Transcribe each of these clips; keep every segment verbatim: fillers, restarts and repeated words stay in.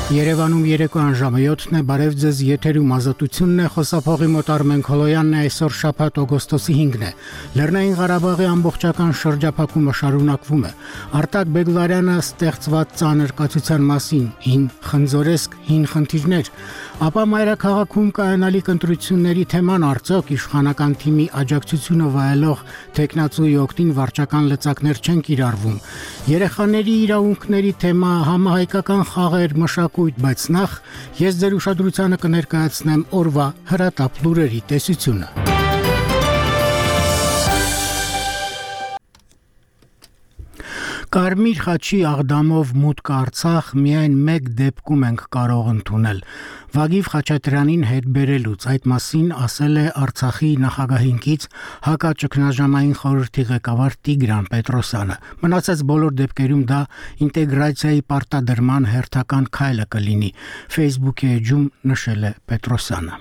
Երևանում երեկոյան ժամը յոթն է, բարև ձեզ, եթերում ազատությունն է, խոսափողի մոտ Արմեն Քոլոյանն է, այսօր շաբաթ օգոստոսի հինգն է։ Լեռնային Ղարաբաղի ամբողջական շրջափակումը շարունակվում է։ Արտակ Բեգլարյանը ստեղծված ծանր կացության մասին, հին խնձորեսկ, հին խնդիրներ, ապա մայրաքաղաքում կայանալիք ընտրությունների թեման արդյոք իշխանական թիմի աջակցությունը վայելող թեկնածուի օգտին վարչական լծակներ չեն կիրառվում։ Երեխաների իրավունքների թեմա, համահայկական խաղեր, մշակույթ, բայց նախ ես ձեր ուշադրությանը կներկայացնեմ օրվա հրատապ լուրերի տեսությունը։ Կարմիր խաչի աղդամով մուտք Արցախ միայն մեկ դեպքում ենք կարող ընդունել։ Վագիվ Խաչատրյանին հետ բերելուց այդ մասին ասել է Արցախի նախագահինքից հակաճգնաժամային խորհրդի ղեկավար Տիգրան Պետրոսյանը։ Մնացած բոլոր դեպքերում դա ինտեգրացիայի պարտադրման հերթական քայլը կլինի, Facebook-ի էջում նշել է Պետրոսյանը։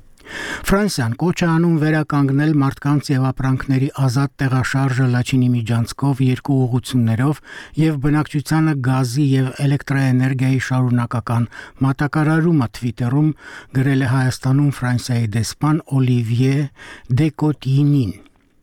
Ֆրանսիան կոչ է անում վերականգնել մարդկանց եւ ապրանքների ազատ տեղաշարժը Լաչինի միջանցքով երկու ուղղություններով եւ բնակչությանը գազի եւ էլեկտրաէներգիայի շարունակական մատակարարումը Twitter-ում գրել է Հայաստանում Ֆրանսիայի դեսպան Օլիվիե Դեկոտինին։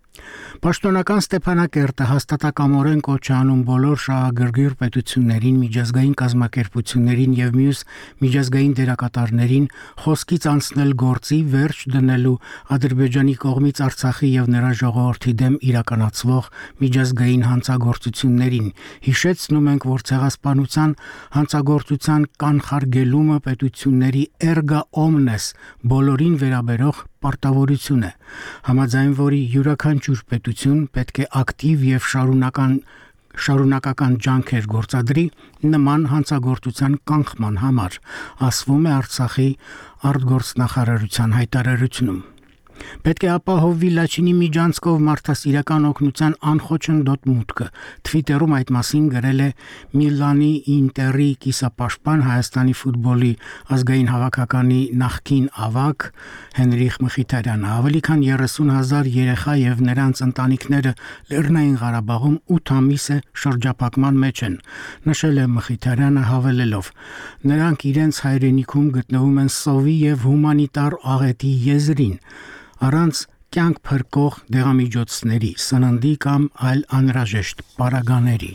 Պաշտոնական Ստեփանակերտը հաստատակամորեն կոչ է անում բոլոր շահագրգիռ պետություններին, միջազգային կազմակերպություններին եւ մյուս միջազգային դերակատարներին խոսքից անցնել գործի վերջ դնելու Ադրբեջանի կողմից Արցախի եւ նրա ժողովրդի դեմ իրականացվող միջազգային հանցագործություններին։ Հիշեցնում ենք, որ ցեղասպանության հանցագործության կանխարգելումը պետությունների erga omnes բոլորին վերաբերող պարտավորություն է, համաձայն որի յուրաքանչյուր պետություն պետք է ակտիվ եւ շարունական շարունակական ջանքեր գործադրի նման հանցագործության կանխման համար, ասվում է Արցախի արտգործնախարարության հայտարարությունում։ Պետք է ապահովվի Լաչինի միջանցքով մարդասիրական օգնության անխոչնդոտ մուտքը։ Twitter-ում այդ մասին գրել է Միլանի Ինտերի կիսապաշտպան Հայաստանի ֆուտբոլի ազգային հավաքականի նախկին ավագ Հենրիխ Մխիթարյանը։ Ավելի քան երեսուն հազար երեխա եւ նրանց ընտանիքները Լեռնային Ղարաբաղում ութ ամիս է շրջափակման մեջ են, նշել է Մխիթարյանը հավելելով. նրանք իրենց հայրենիքում գտնվում են սովի եւ հումանիտար աղետի եզրին, առանց կյանք փրկող դեղամիջոցների, սննդի կամ այլ անհրաժեշտ պարագաների։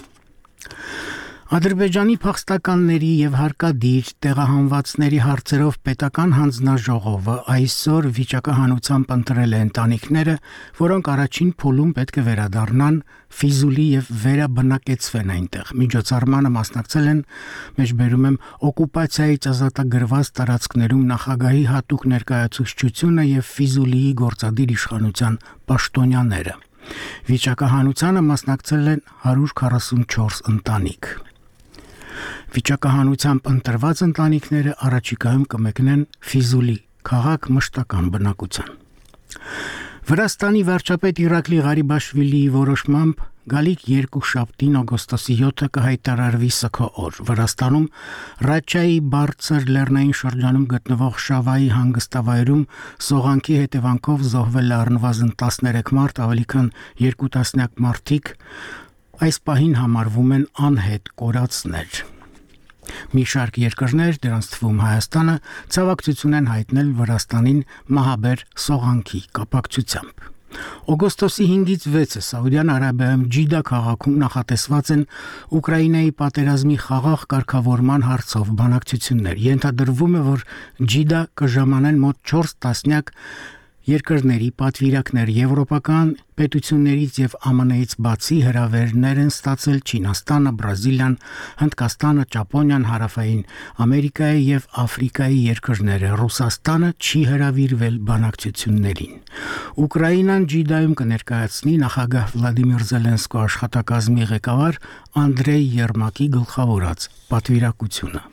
Ադրբեջանի փախստականների եւ հարկադիր տեղահանվածների հարցերով պետական հանձնաժողովը այսօր վիճակահանությամբ ընտրել է ընտանիքները, որոնք առաջին փուլում պետք է վերադառնան Ֆիզուլի եւ վերաբնակեցվեն այնտեղ։ Միջոցառմանը մասնակցել են, մեջբերում եմ, օկուպացիայից ազատագրված տարածքներում նախագահի հատուկ ներկայացուցչությունը եւ Ֆիզուլիի գործադիր իշխանության պաշտոնյաները։ Վիճակահանությանը մասնակցել են հարյուր քառասունչորս ընտանիք։ Վիճակահանությամբ ընտրված ընտանիքները առաջիկայում կմեկնեն Ֆիզուլի քաղաք մշտական բնակության։ Վրաստանի վարչապետ Իրակլի Ղարիբաշվիլիի որոշմամբ գալիք երկուշաբթին օգոստոսի յոթը կհայտարարվի սգո օր։ Վրաստանում Ռաչայի բարձր լեռնային շրջանում գտնվող Շավայի հանգստավայրում սողանքի հետևանքով զոհվել է առնվազն տասներեք մարդ, ավելի քան երկու տասնյակ մարդիկ այս պահին համարվում են անհետ կորածներ։ Մի շարք երկրներ, դրանց թվում Հայաստանը, ցավակցություն են հայտնել Վրաստանին մահաբեր սողանքի կապակցությամբ։ Օգոստոսի հինգից վեցը Սաուդյան Արաբիայում Ջիդա քաղաքում նախատեսված են Ուկրաինայի պատերազմի խաղաղ կարգավորման հարցով բանակցություններ։ Ենթադրվում է, որ Ջիդա կժամանեն մոտ չորս տասնյակ երկրների պատվիրակներ, եվրոպական պետություններից եւ Α M N-ից բացի հրավերներ են ստացել Չինաստանը, Բրազիլիան, Հնդկաստանը, Ճապոնիան, Հարավային Ամերիկայի եւ Աֆրիկայի երկրները։ Ռուսաստանը չի հրավիրվել բանակցություններին։ Ուկրաինան Ջիդայում կներկայացնի նախագահ Վլադիմիր Զելենսկու աշխատակազմի ղեկավար Անդրեյ Երմակի գլխավորած պատվիրակությունը։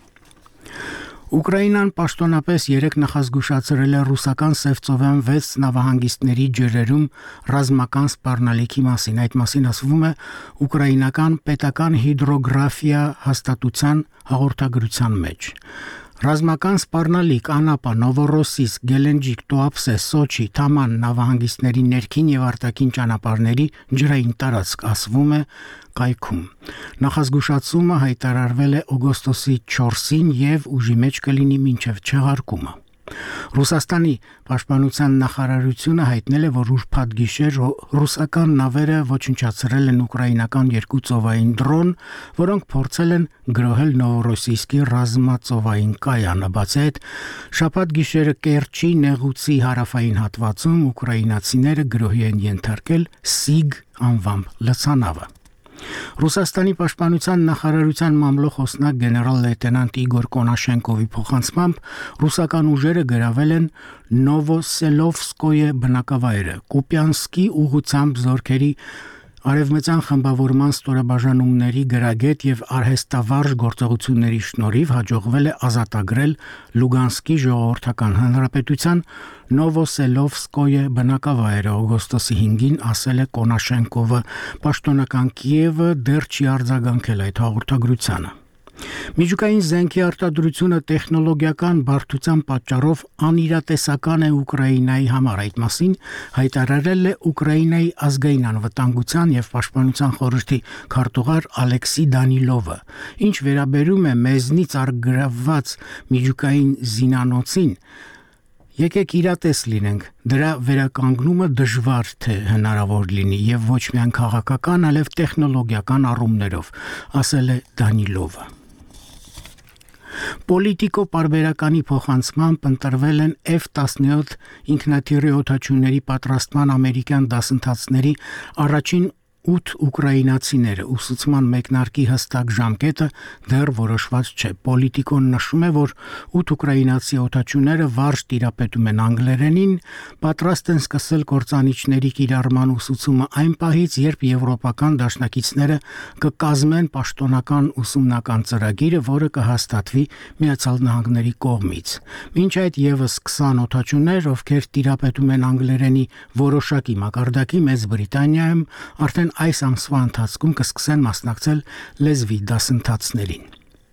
Ուկրաինան պաշտոնապես երեք նախազգուշացրել է ռուսական Սևծովյան վեց նավահանգիստների ջրերում ռազմական սպառնալիքի մասին։ Այդ մասին ասվում է ուկրաինական պետական հիդրոգրաֆիա հաստատության հաղորդագրության մեջ։ Ռազմական սպառնալիք Անապա, Նովորոսիսկ, Գելենջիկ, Տուապսե, Սոչի, Թաման նավահանգիստների ներքին եւ արտաքին ճանապարհների ջրային տարածք ասվում է կայքում։ Նախազգուշացումը հայտարարվել է օգոստոսի չորսին եւ ուժի մեջ կլինի մինչեւ չեղարկումը։ Ռուսաստանի պաշտպանության նախարարությունը հայտնել է, որ ուրբաթ գիշեր ռուսական նավերը ոչնչացրել են ուկրաինական երկու ծովային դրոն, որոնք փորձել են գրոհել Նովորոսիսկի ռազմածովային կայանը։ Բացի այդ, շաբաթ գիշերը Կերչի նեղուցի հարավային հատվածում ուկրաինացիները գրոհի են ենթարկել Սիգ անվամբ լցանավը։ Ռուսաստանի պաշտպանության նախարարության մամլոխոսնակ գեներալ լեյտենանտ Իգոր Կոնաշենկովի փոխանցմամբ ռուսական ուժերը գրավել են Նովոսելովսկոյե բնակավայրը, Կուպյանսկի ուղղությամբ զորքերի արևմտյան խմբավորման ստորաբաժանումների գրագետ եւ արհեստավարժ գործողությունների շնորհիվ հաջողվել է ազատագրել Լուգանսկի ժողովրդական հանրապետության Նովոսելովսկոյե բնակավայրը։ Օգոստոսի հինգին ասել է Կոնաշենկովը, պաշտոնական Կիևը դեռ չի արձագանքել այդ հաղորդագրությանը։ Միջուկային զենքի արտադրությունը տեխնոլոգիական բարդության պատճառով անիրատեսական է Ուկրաինայի համար, այդ մասին հայտարարել է Ուկրաինայի ազգային անվտանգության եւ պաշտպանության խորհրդի քարտուղար Ալեքսի Դանիլովը։ Ինչ վերաբերում է մեզնից արգրավված միջուկային զինանոցին, եկեք իրատես լինենք, դրա վերականգնումը դժվար թե հնարավոր լինի եւ ոչ միայն քաղաքական, այլև տեխնոլոգիական առումներով, ասել է Դանիլովը։ Պոլիտիկո պարբերականի փոխանցմամբ ընտրվել են Էֆ տասնյոթ ինքնաթիռի օդաչուների պատրաստման ամերիկյան դասընթացների առաջին ութ ուկրաինացիները։ Ուսուցման մեկնարկի հստակ ժամկետը դեռ որոշված չէ։ Պոլիտիկոն նշում է, որ ութ ուկրաինացի օդաչուները վարժ տիրապետում են անգլերենին, պատրաստ են սկսել կործանիչների կիրառման ուսուցումը այն պահից, երբ եվրոպական դաշնակիցները կկազմեն պաշտոնական ուսումնական ծրագիրը, որը կհաստատվի Միացյալ Նահանգների կողմից։ Մինչ այդ եւս քսան օդաչուներ, ովքեր տիրապետում են անգլերենի որոշակի մակարդակի, Մեծ Բրիտանիայում արդեն այս ամսվա ընթացքում կսկսեն մասնակցել լեզվի դասընթացներին։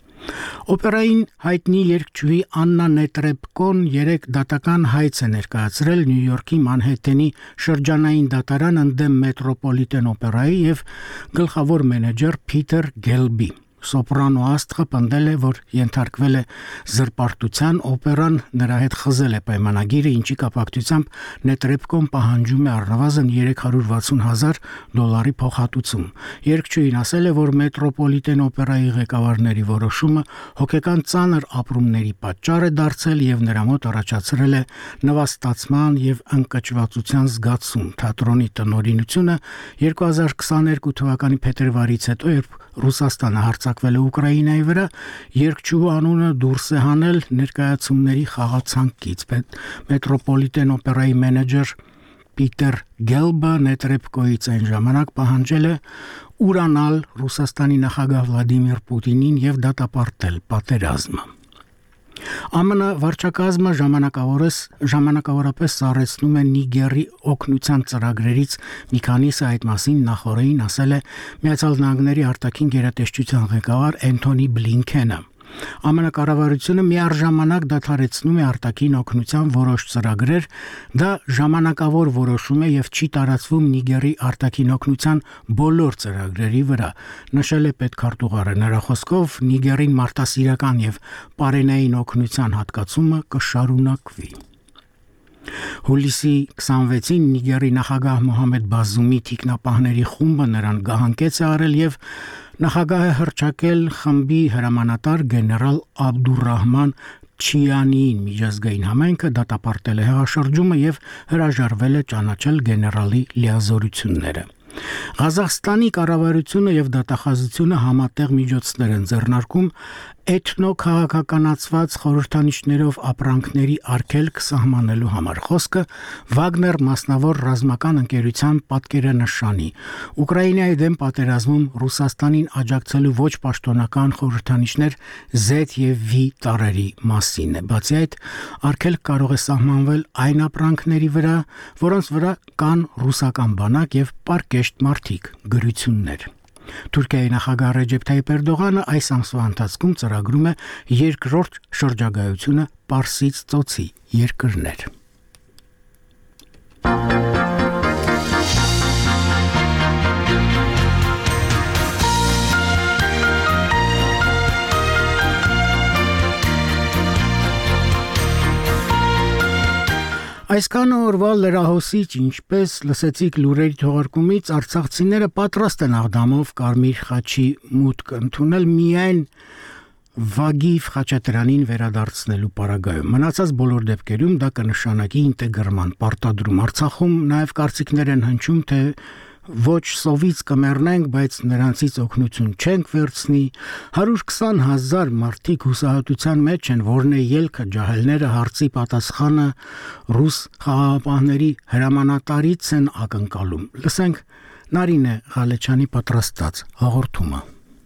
Օպերային հայտնի երգչուհի Աննա Նետրեբկոն երեք դատական հայց է ներկայացրել Նյու Յորքի Մանհեթենի շրջանային դատարան ընդդեմ Մետրոպոլիտեն օպերայի եւ գլխավոր մենեջեր Փիթեր Գելբի։ Սոպրանո աստղը պնդել է, որ ենթարկվել է զրպարտության, օպերան նրա հետ խզել է պայմանագիրը, ինչի կապակցությամբ Նետրեբկոն պահանջում է առնվազն երեք հարյուր վաթսուն հազար դոլարի փոխհատուցում։ Երգչուհին ասել է, որ Մետրոպոլիտեն օպերայի ղեկավարների որոշումը հոգեկան ծանր ապրումների պատճառ է դարձել եւ նրա մոտ առաջացրել է նվաստացման եւ ընկճվածության զգացում։ Թատրոնի տնօրինությունը երկու հազար քսաներկու թվականի փետրվարից հետո, երբ Ռուսաստանը հարձակվել է Ուկրաինայի վրա, երգչուհու անունը դուրս է հանել ներկայացումների խաղացանկից։ Մետրոպոլիտեն օպերայի մենեջեր Պիտեր Գելբը Նետրեբկոյից այն ժամանակ պահանջել է ուրանալ Ռուսաստանի նախագահ Վլադիմիր Պուտինին եւ դատապարտել պատերազմը։ Ամն վարչակազմը ժամանակավորս ժամանակավորապես սառեցնում է Նիգերի օգնության ծրագրերից մի քանիսը, այդ մասին նախորդին ասել է Միացյալ Նահանգների արտաքին գերատեսչության ղեկավար Էնթոնի Բլինքենը։ Ամն կառավարությունը միառժամանակ դադարեցնում է արտաքին օգնության որոշ ծրագրեր, դա ժամանակավոր որոշում է եւ չի տարածվում Նիգերի արտաքին օգնության բոլոր ծրագրերի վրա, նշել է պետքարտուղարը։ Նրա խոսքով Նիգերին մարտահրավերական եւ պարենային օգնության հատկացումը կշարունակվի։ Հուլիսի քսանվեցին Նիգերի նախագահ Մոհամեդ Բազումի թիկնապահների խումբը նրան գահանկեց է արել եւ նախագահը հռչակել խմբի հրամանատար գեներալ Աբդուրռահման Չիանիին։ Միջազգային համայնքը դատապարտել է հեղաշրջումը եւ հրաժարվել է ճանաչել գեներալի լիազորությունները։ Ղազախստանի կառավարությունը եւ դատախազությունը համատեղ միջոցներ են ձեռնարկում էթնոքաղաքականացված խորհրդանիշներով ապրանքների արգելք սահմանելու համար։ Խոսքը Վագներ մասնավոր ռազմական ընկերության պատկերանշանի Ուկրաինայի դեմ պատերազմում Ռուսաստանին աջակցելու ոչ պաշտոնական խորհրդանիշներ Z եւ V տարրերի մասին է։ Բացի այդ, արգելք կարող է սահմանվել այն ապրանքների վրա, որոնց վրա կան ռուսական բանակ եւ պարկեշտ մարդիկ գրություններ։ Թուրքիայի նախագահ Ռեջեփ Թայիփ Էրդողանը այս ամսվա ընթացքում ծրագրում է երկրորդ շրջագայությունը Պարսից ծոցի երկրներ։ Այսքան օրվա լրահոսիչ, ինչպես լսեցիք լուրերի թողարկումից, արցախցիները պատրաստ են աղդամով Կարմիր խաչի մուտք ընդունել միայն Վագիվ Խաչատրյանին վերադարձնելու պարագայում։ Մնացած բոլոր դեպքերում դա կնշանակի ինտեգրման պարտադրում։ Արցախում նաև կարծիքներ են հնչում, թե ոչ սովից կմեռնենք, բայց նրանցից օգնություն չենք վերցնի։ հարյուր քսան հազար մարդիկ հուսահատության մեջ են, որն է ելքը ջահելները հարցի պատասխանը ռուս խաղաղապահների հրամանատարից են ակնկալում։ Լսենք Նարինե Ղալեչյանի պատրաստած հաղորդումը։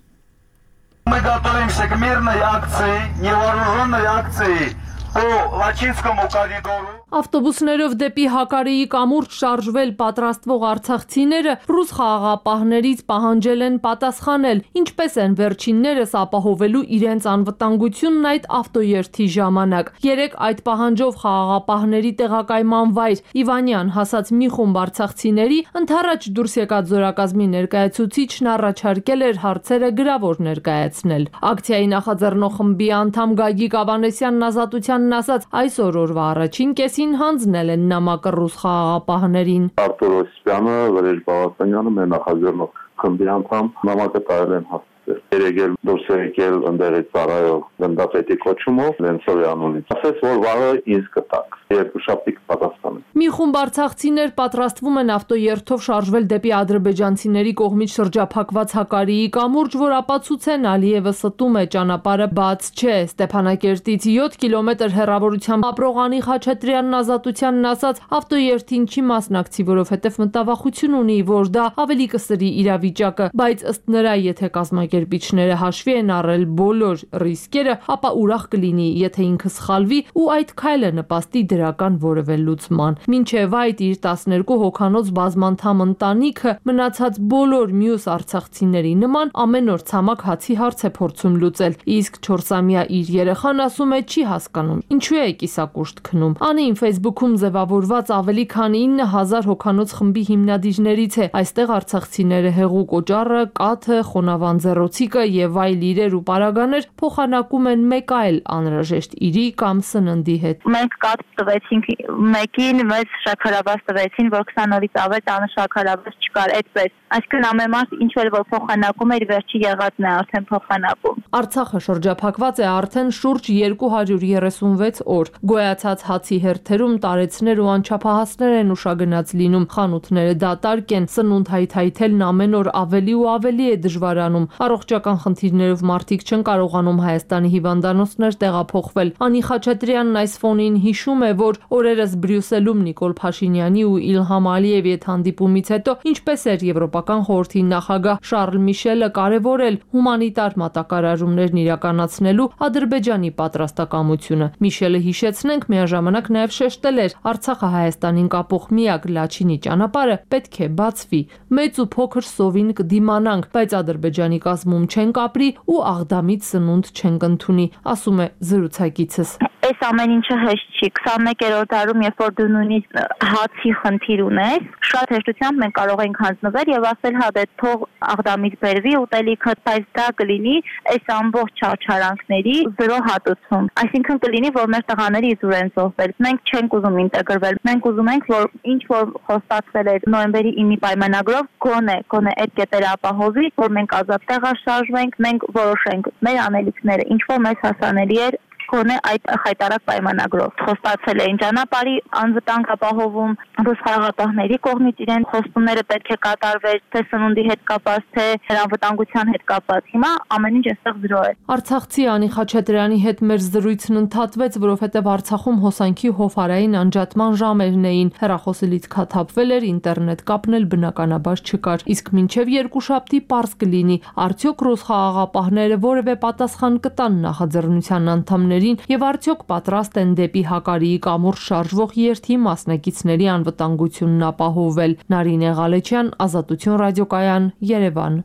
Мы готовимся к мирной акции, невооруженной акции по Лачинскому коридору. Ավտոբուսներով դեպի Հակարիի կամուրջ շարժվել պատրաստվող արցախցիները ռուս խաղաղապահներից պահանջել են պատասխանել, ինչպես են վերջիններս ապահովելու իրենց անվտանգությունն այդ ավտոերթի ժամանակ։ Երեք այդ պահանջով խաղաղապահների տեղակայման վայր Իվանյան հասած մի խումբ արցախցիների ընդառաջ դուրս եկած զորակազմի ներկայացուցիչն առաջարկել էր հարցերը գրավոր ներկայացնել։ Ակցիայի նախաձեռնող խմբի անդամ Գագիկ Ավանեսյանն Ազատությանն ասաց, այսօր օրվա առաջին կեսին հանձնել են նամակը ռուս խաղաղապահներին։ Արտուր Օսիպյանը, Վարեժ Բաղասանյանը, մեր նախաձեռնող խմբի անդամ նամակը տարել են հասցրել։ Երեգել դուրս եկել ընդերից ծառայող գնդապետի կոչումով Լենցովի անունից։ Ասես, որ վաղը ինձ կտակ։ Երկու շաբթի կպատասխանեմ։ Մի խումբ արցախցիներ պատրաստվում են ավտոերթով շարժվել դեպի ադրբեջանցիների կողմից շրջափակված Հակարիի կամուրջ, որ ապացուցեն Ալիևը ստում է ճանապարհը բաց չէ։ Ստեփանակերտից յոթ կիլոմետր հեռավորությամբ ապրող Անի Խաչատրյանն Ազատությանն ասաց, ավտոերթին չի մասնակցի, որովհետև մտավախություն ունի, որ դա ավելի կսրի իրավիճակը, բայց ըստ նրա, եթե կազմակերպիչները հաշվի են առել բոլոր ռիսկերը, ապա ուրախ կլինի, եթե ինքը սխալվի ու այդ քայլը նպաստի դրական որևէ լուծման։ Մինչև այդ իր տասներկու հոգանոց բազմանդամ ընտանիքը մնացած բոլոր մյուս արցախցիների նման ամեն օր ցամաք հացի հարց է փորձում լուծել, իսկ չորսամյա իր երեխան ասում է չի հասկանում, ինչու է կիսակուշտ քնում։ Անին Facebook-ում ձևավորված ավելի քան ինը հազար հոգանոց խմբի հիմնադիրներից է։ Այստեղ արցախցիները հեղուկ օճառը, կաթը, խոնավանձեռոցիկը եւ այլ իրեր ու պարագաներ փոխանակում են մեկ այլ անհրաժեշտ իրի կամ սննդի հետ։ Մենք կաթ տվեցինք մեկին, մեծ շաքարավազ տվեցին, որ քսան օրից ավել տանը շաքարավազ չկար, այդպես։ Այսինքն ամեն մարդ ինչ որ որ փոխանակում է, իր վերջի եղածն է արդեն փոխանակում։ Արցախը շրջափակված է արդեն շուրջ երկու հարյուր երեսունվեց օր։ Գոյացած հացի հերթերում տարեցներ ու անչափահասներ են ուշագնաց լինում, խանութները դատարկ են, սնունդ հայթայթելն ամեն օր ավելի ու ավելի է դժվարանում։ Առողջական խնդիրներով մարդիկ չեն կարողանում Հայաստանի հիվանդանոցներ տեղափոխվել։ Անի Խաչատրյանն այս ֆոնին հիշում է, որ օրերս Բրյուսելում Նիկոլ Փաշինյանի ու Իլհամ Ալիևի հետ հանդիպումից հետո ինչպես էր Եվրոպական խորհրդի նախագահ Շարլ Միշելը կարևորել հումանիտար մատակարարումներն իրականացնելու Ադրբեջանի պատրաստակամությունը։ Միշելը, հիշեցնենք, միաժամանակ նաև շեշտել էր, Արցախը Հայաստանին կապող միակ Լաչինի ճանապարհը պետք է բացվի։ Մեծ ու փոքր սովին կդիմանանք, բայց Ադրբեջանի կազմում չենք ապրի ու աղդամից սնունդ չենք ընդունի, ասում է զրուցակիցս։ Այս ամեն ինչը հեշտ չի։ քսանմեկերորդ դարում, երբ որ դու նույնիսկ հացի խնդիր ունես, շատ հեշտությամբ մենք կարող ենք հանձնվել եւ ասել, հա դե թող աղդամից բերվի ուտելիքը, բայց դա կլինի այս ամբողջ չարչարանքների զրո հատուցում։ Այսինքն կլինի, որ մեր տղաները իզուր են զոհվել։ Մենք չենք ուզում ինտեգրվել։ Մենք ուզում ենք, որ ինչ որ խոստացվել էր նոյեմբերի ինը պայմանագրով, գոնե, գոնե այդ կետերը ապահովի, որ մենք ազատ տեղաշարժվենք, մենք որոշենք մեր անելիքները, ինչ որ մեզ հասանելի էր գոնե այդ խայտարակ պայմանագրով խոստացել էին ճանապարհի անվտանգ ապահովում ռուս խաղաղապահների կողմից իրեն խոստումները պետք է կատարվեր թե սնունդի հետ կապված թե անվտանգության հետ կապված։ Հիմա ամեն ինչ այստեղ զրո է։ Արցախցի Անի Խաչատրյանի հետ մեր զրույցն ընդհատվեց, որովհետև Արցախում հոսանքի հովհարային անջատման ժամերն էին, հեռախոսը լիցքաթափվել էր, ինտերնետ կապն էլ բնականաբար չկար։ Իսկ մինչև երկուշաբթի պարզ կլինի, արդյոք ռուս խաղաղապահները որևէ պատասխան կտան նախաձեռնության անդամներին եւ արդյոք պատրաստ են դեպի Հակարիի կամուրջ շարժվող երթի մասնակիցների անվտանգությունն ապահովել։ Նարինե Ղալեչյան, Ազատություն ռադիոկայան, Երևան։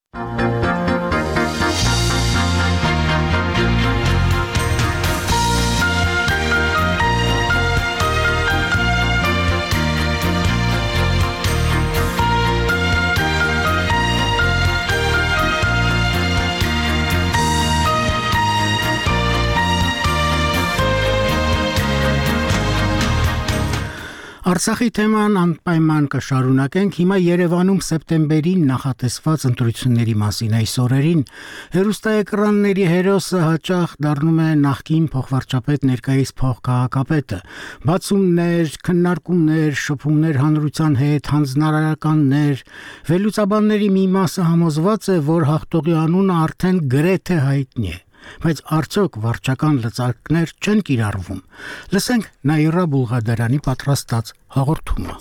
Արցախի թեման անպայման կշարունակենք հիմա Երևանում սեպտեմբերին նախատեսված ընտրությունների մասին այս օրերին հեռուստաէկրանների հերոսը հաճախ դառնում է նախկին փոխվարչապետ ներկայիս փոխքաղաքապետը բացումներ, քննարկումներ, շփումներ հանրության հետ, հանձնարարականներ վերլուծաբանների մի մասը համոզված է, որ հաղթողի անունը արդեն գրեթե հայտնի է Բայց արդյոք վարչական լծակներ չեն կիրառվում Լսենք Նաիրա Բուլղադարյանի պատրաստած հաղորդումը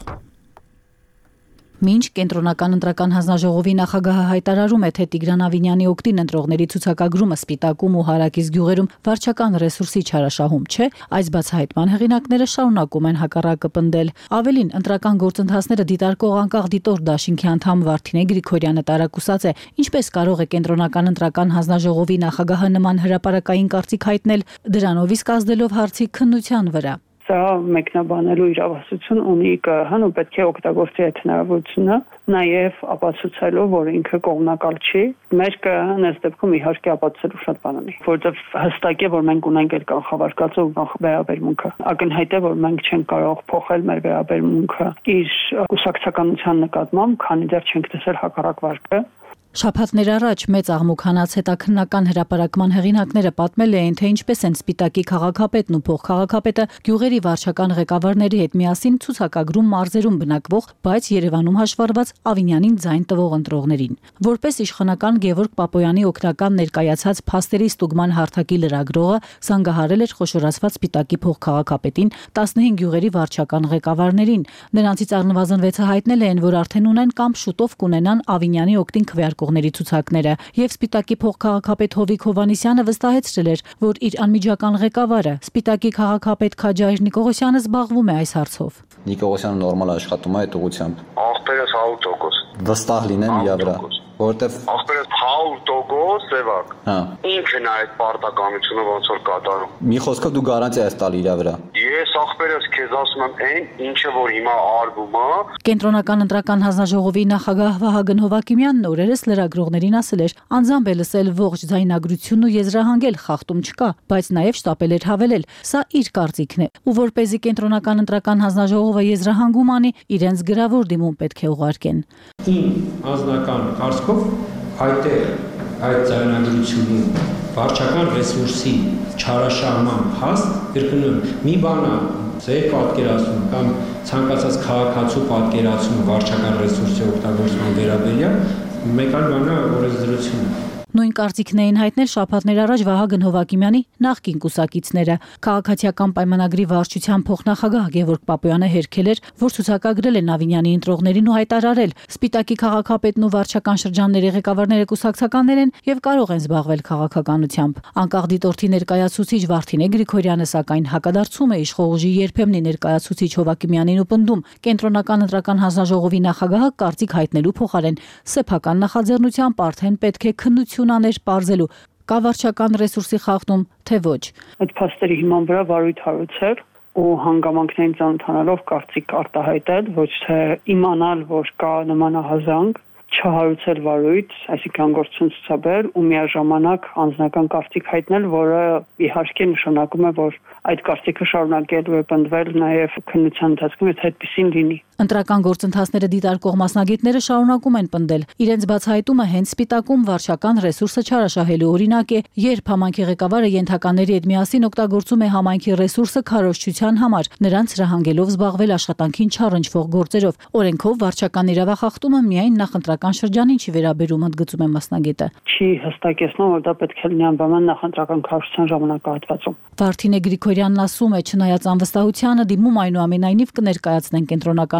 Մինչ կենտրոնական ընտրական հանձնաժողովի նախագահը հայտարարում է, թե Տիգրան Ավինյանի օգտին ընտրողների ցուցակագրումը Սպիտակում ու Հարակից գյուղերում վարչական ռեսուրսի չարաշահում չէ, այս բացահայտման հեղինակները շարունակում են հակառակը պնդել։ Ավելին, ընտրական գործընթացները դիտարկող անկախ դիտորդ դաշինքի անդամ Վարդինե Գրիգորյանը տարակուսած է, ինչպես կարող է կենտրոնական ընտրական հանձնաժողովի նախագահը նման հրապարակային կարծիք հայտնել, դրանով իսկ ազդելով հարցի քննության վրա։ Սա մեկնաբանելու իրավասություն ունի ԿԸՀ-ն ու պետք է օգտագործի այդ հնարավորությունը, նաև ապացուցելով, որ ինքը կողմնակալ չի։ Մեր ԿԸՀ-ն այս դեպքում իհարկե ապացուցելու շատ բան ունի, որովհետև հստակ է, որ մենք ունենք այդ կանխավարկածը ու կանխվերաբերմունքը։ Ակնհայտ է, որ մենք չենք կարող փոխել մեր վերաբերմունքը իր կուսակցականության նկատմամբ, քանի դեռ չենք տեսել հակառակ վարկը։ Շաբաթներ առաջ մեծ աղմուկ հանած հետաքննական հրապարակման հեղինակները պատմել էին, թե ինչպես են Սպիտակի քաղաքապետն ու փոխքաղաքապետը գյուղերի վարչական ղեկավարների հետ միասին ցուցակագրում մարզերում բնակվող, բայց Երևանում հաշվառված Ավինյանին ձայն տվող ընտրողներին։ Որպես իշխանական Գևորգ Պապոյանի օգնական ներկայացած փաստերի ստուգման հարթակի լրագրողը զանգահարել էր խոշորացված Սպիտակի փոխքաղաքապետին տասնհինգ գյուղերի վարչական ղեկավարներին։ Նրանցից առնվազն վեցը հայտնել են, որ արդեն ունեն կամ շուտով կունենան Ավինյանի օգտին քվեարկողների ցուցակները, եւ Սպիտակի փոխքաղաքապետ Հովիկ Հովանիսյանը վստահեցրել էր, որ իր անմիջական ղեկավարը Սպիտակի քաղաքապետ Քաջայր Նիկողոսյանը զբաղվում է այս հարցով։ Նիկողոսյանը նորմալ աշխատում է այդ ուղղությամբ։ Ախպերս հարյուր տոկոս։ Վստահ լինեմ իրա վրա, որովհետև Ախպերս հարյուր տոկոս Սևակ։ Հա։ Ինքն է այդ պարտականությունը ոնց որ կատարում։ Մի խոսքով դու գարանտիա ես տալ իրա վրա։ Ես ախպերս քեզ ասում եմ, այն ինչը որ հիմա արվում է։ Կենտրոնական ընտրական հանձնաժողովի նախագահ Վահագն Հովակիմյանն օրերս լրագրողներին ասել էր, անձամբ է լսել ողջ ձայնագրությունն ու եզրահանգել խախտում չկա, բայց նաև շտապել էր հավելել, սա իր կարծիքն է, ու որպեսզի կենտրոնական ընտրական հանձնաժողովը եզրահանգում անի, իրենց գրավոր դիմում պետք է ուղարկեն։ Իմ անձնական կարծիքով այդ է այդ ձայնագրությունի վարչական ռեսուրսի չարաշահման հաստ, կրկնում մի բան է ձեր պատկերացում կամ ցանկացած քաղաքացու պատկերացումը վարչական ռեսուրսի օգտագործման վերաբերյալ, մեկ այլ բան է օրենսդրությունը։ Նույն կարծիքն էին հայտնել շաբաթներ առաջ Վահագն Հովակիմյանի նախկին կուսակիցները։ Քաղաքացիական պայմանագրի վարչության փոխնախագահ Գևորգ Պապոյանը հերքել էր, որ ցուցակագրել են Ավինյանի ընտրողներին ու հայտարարել, Սպիտակի քաղաքապետն ու վարչական շրջանների ղեկավարները կուսակցականներ են եւ կարող են զբաղվել քաղաքականությամբ։ Անկախ դիտորդի ներկայացուցիչ Վարդինե Գրիգորյանը սակայն հակադարձում է իշխող ուժի երբեմնի ներկայացուցիչ Հովակիմյանին ու պնդում, կենտրոնական ընտրական հանձնաժողովի նախագահը կարծիք հայտնելու փոխարեն սեփական նախաձեռնությամբ արդեն պետք է քննություն աներ պարզելու կա վարչական ռեսուրսի խախտում, թե ոչ։ Այդ փաստերի հիման վրա վարույթ հարուցել ու հանգամանքներին ծանոթանալով կարծիք արտահայտել, ոչ թե իմանալ, որ կա նմանահազանգ, չհարուցել վարույթ, այսինքն գործուն ցուցաբերել ու միաժամանակ անձնական կարծիք հայտնել, որը իհարկե նշանակում է, որ այդ կարծիքը շարունակելու է պնդվել նաև քննության ընթացքում, եթե այդպեսին լինի։ Ընտրական գործընթացները դիտարկող մասնագետները շարունակում են պնդել, իրենց բացահայտումը հենց Սպիտակում վարչական ռեսուրսը չարաշահելու օրինակ է, երբ համայնքի ղեկավարը ենթականների հետ միասին օգտագործում է համայնքի ռեսուրսը քարոզչության համար, նրանց հրահանգելով զբաղվել աշխատանքին չառընչվող գործերով։ Օրենքով վարչական իրավախախտումը միայն նախընտրական շրջանին չի վերաբերում, ընդգծում է մասնագետը։ Չի հստակեցնում, որ դա պետք է լինի անպայման նախընտրական քարոզչության ժամանակահատվածում։ Վարդինե Գրիգորյանն ասում է, չնայած անվստահությանը դիմում այնուամենայնիվ կներկայացնեն կենտրոնական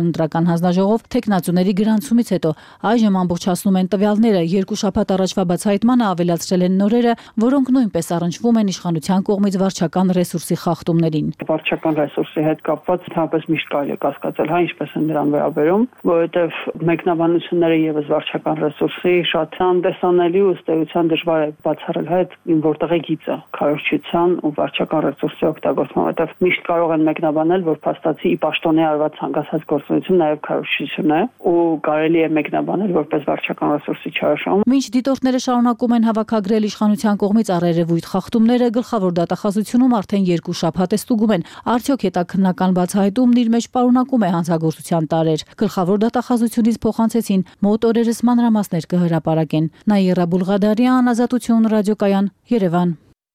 ընտրական հանձնաժողով թեկնածուների գրանցումից հետո այժմ ամբողջացնում են տվյալները, երկու շաբաթ առաջվա բացահայտմանը ավելացրել են նորերը, որոնք նույնպես առնչվում են իշխանության կողմից վարչական ռեսուրսի խախտումներին։ Վարչական ռեսուրսի հետ կապված ընդհանրապես միշտ կարելի է կասկածել, հա ինչպես են դրան վերաբերում, որովհետև մեկնաբանությունները եւս վարչական ռեսուրսի շատ անտեսանելի ու ըստ էության դժվար է բացառել, հա որտեղ է գիծը քարոզչության ու վարչական ռեսուրսի օգտագործման, որովհետև միշտ կարող են մեկնաբանել, որ փաստացի ի պաշտոնե արված ցանկացած գործունեություն նաև քարոզչություն է ու կարելի է մեկնաբանել որպես վարչական ռեսուրսի չարաշահում։ Մինչ դիտորդները շարունակում են հավաքագրել իշխանության կողմից առերևույթ խախտումները, գլխավոր դատախազությունում արդեն երկու շաբաթ է ստուգում են, արդյոք հետաքննական բացահայտումն իր մեջ պարունակում է հանցագործության տարրեր։ Գլխավոր դատախազությունից փոխանցեցին, մոտ օրերս մանրամասներ կհրապարակեն։ Նաիրա Բուլղադարյան, Ազատություն, ռադիոկայան, Երևան։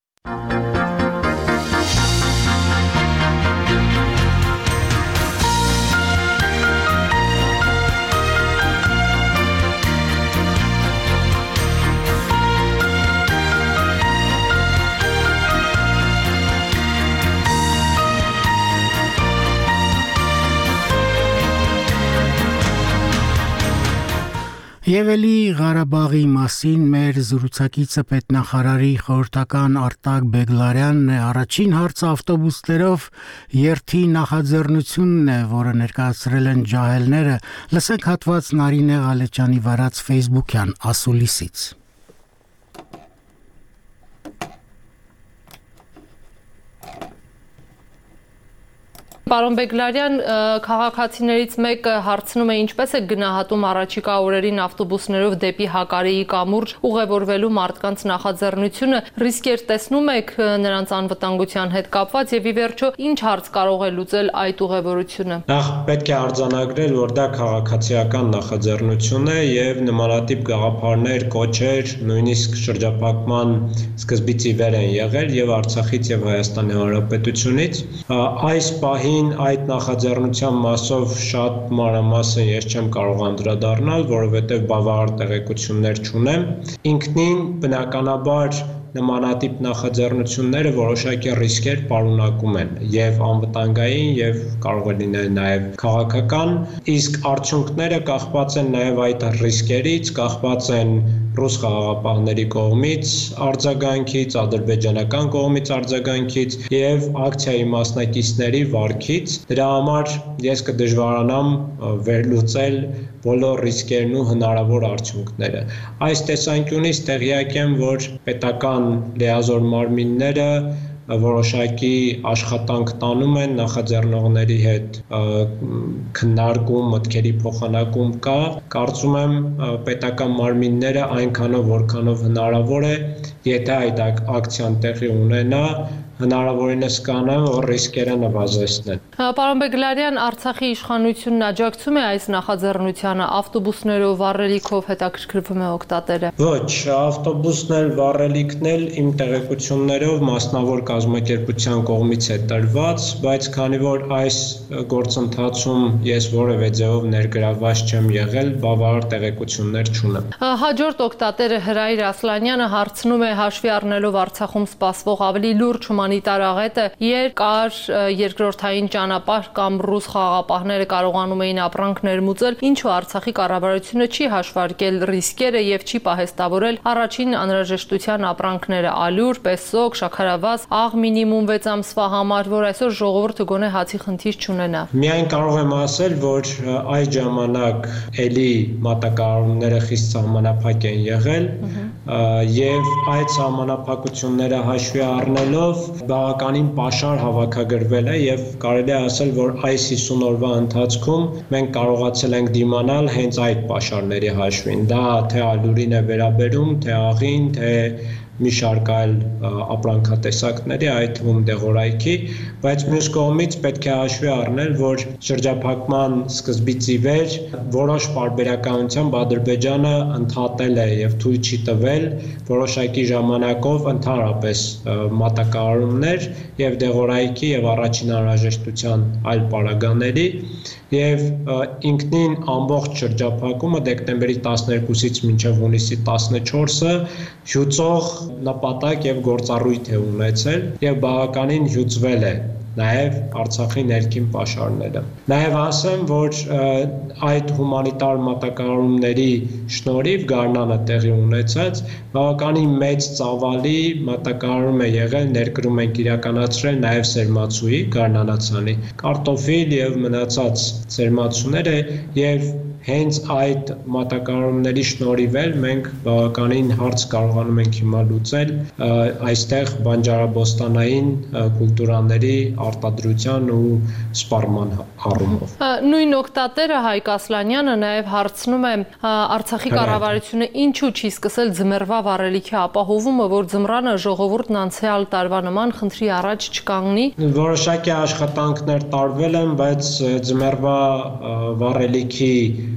Եվ էլի Ղարաբաղի մասին մեր զրուցակիցը պետնախարարի խորհրդական Արտակ Բեգլարյանն է։ Առաջին հարցը ավտոբուսներով երթի նախաձեռնությունն է, որը ներկայացրել են ջահելները։ Լսենք հատված Նարինե Ղալեջյանի վարած Facebook-յան ասուլիսից։ Պարոն Բեգլարյան, քաղաքացիներից մեկը հարցնում է ինչպես է գնահատում առաջիկա օրերին ավտոբուսներով դեպի Հակարիի կամուրջ ուղևորվելու մարդկանց նախաձեռնությունը, ռիսկեր տեսնում եք նրանց անվտանգության հետ կապված եւ ի վերջո ինչ հարց կարող է լուծել այդ ուղևորությունը։ Նախ պետք է արձանագրել, որ դա քաղաքացիական նախաձեռնություն է եւ նմանատիպ գաղափարներ, կոչեր, նույնիսկ շրջափակման սկզբից ի վեր են եղել եւ Արցախից եւ Հայաստանի Հանրապետությունից։ Այս պահի այդ նախաձեռնության մասով շատ մանրամասն ես չեմ կարող անդրադառնալ, որովհետև բավարար տեղեկություններ չունեմ։ Ինքնին բնականաբար նմանատիպ նախաձեռնությունները որոշակի ռիսկեր պարունակում են եւ անվտանգային եւ կարող է լինել նաեւ քաղաքական, իսկ արդյունքները կախված են նաեւ այդ ռիսկերից, կախված են ռուս խաղաղապահների կողմից արձագանքից, ադրբեջանական կողմից արձագանքից եւ ակցիայի մասնակիցների վարքից։ Դրա համար ես կդժվարանամ վերլուծել բոլոր ռիսկերն ու հնարավոր արդյունքները։ Այս տեսանկյունից տեղյակ եմ, որ պետական լիազոր մարմինները որոշակի աշխատանք տանում են նախաձեռնողների հետ քննարկում, մտքերի փոխանակում կա։ Կարծում եմ պետական մարմինները այնքանով, որքանով հնարավոր է, եթե այդ ակցիան տեղի ունենա, հնարավորինս կանեմ, որ ռիսկերը նվազեցնեն։ Պարոն Բեգլարյան, Արցախի իշխանությունն աջակցում է այս նախաձեռնությանը, ավտոբուսներով, վառելիքով հետաքրքրվում է օգտատերը։ Ոչ, ավտոբուսն էլ, վառելիքն էլ իմ տեղեկություններով մասնավոր կազմակերպության կողմից է տրված, բայց քանի որ այս գործընթացում ես որևէ ձևով ներգրավված չեմ եղել, բավարար տեղեկություններ չունեմ։ Հաջորդ օգտատերը Հրայր Ասլանյանը հարցնում է հաշվի առնելով Արցախում սպասվող ավելի լուրջ հումանիտար աղետը, երբ կար երկրորդային ճանապարհ կամ ռուս խաղաղապահները կարողանում էին ապրանք ներմուծել, ինչու Արցախի կառավարությունը չի հաշվարկել ռիսկերը եւ չի պահեստավորել առաջին անհրաժեշտության ապրանքները՝ ալյուր, պեսոկ, շաքարավազ, աղ մինիմում վեց ամսվա համար, որ այսօր ժողովուրդը գոնե հացի խնդիր չունենա։ Միայն կարող եմ ասել, որ այդ ժամանակ էլի մատակարարումները խիստ սահմանափակ են եղել եւ այդ սահմանափակությունները հաշվի առնելով բավականին պաշար հավաքագրվել է եւ կարելի է ասել, որ այս հիսուն օրվա ընթացքում մենք կարողացել ենք դիմանալ հենց այդ պաշարների հաշվին։ Դա թե ալյուրին է վերաբերում, թե աղին, թե մի շարք այլ ապրանքատեսակների, այդ թվում դեղորայքի, բայց մյուս կողմից պետք է հաշվի առնել, որ շրջափակման սկզբից ի վեր որոշ պարբերականությամբ Ադրբեջանը ընդհատել է եւ թույլ չի տվել որոշակի ժամանակով ընդհանրապես մատակարարումներ եւ դեղորայքի եւ առաջին անհրաժեշտության այլ պարագաների եւ ինքնին ամբողջ շրջափակումը դեկտեմբերի տասներկուսից մինչեւ հունիսի տասնչորսը հյուծող նպատակ եւ գործառույթ է ունեցել եւ բավականին հյուծվել է նաև Արցախի ներքին պաշարները։ Նաև ասեմ, որ այդ հումանիտար մատակարարումների շնորհիվ Գարնանը տեղի ունեցած բավականին մեծ ծավալի մատակարարում է եղել, ներկրում ենք իրականացրել նաև սերմացուի Գարնանացանի, կարտոֆիլ եւ մնացած սերմացուները եւ հենց այդ մատակարարումների շնորհիվ էլ մենք բավականին հարց կարողանում ենք հիմա լուծել այստեղ բանջարաբոստանային կուլտուրաների արտադրության ու սպառման առումով։ Նույն օգտատերը Հայկ Ասլանյանը նաև հարցնում է Արցախի կառավարությունը ինչու չի սկսել ձմեռվա վառելիքի ապահովումը, որ ձմռանը ժողովուրդն անցյալ տարվա նման խնդրի առաջ չկանգնի։ Որոշակի աշխատանքներ տարվել են, բայց ձմեռվա վառելիքի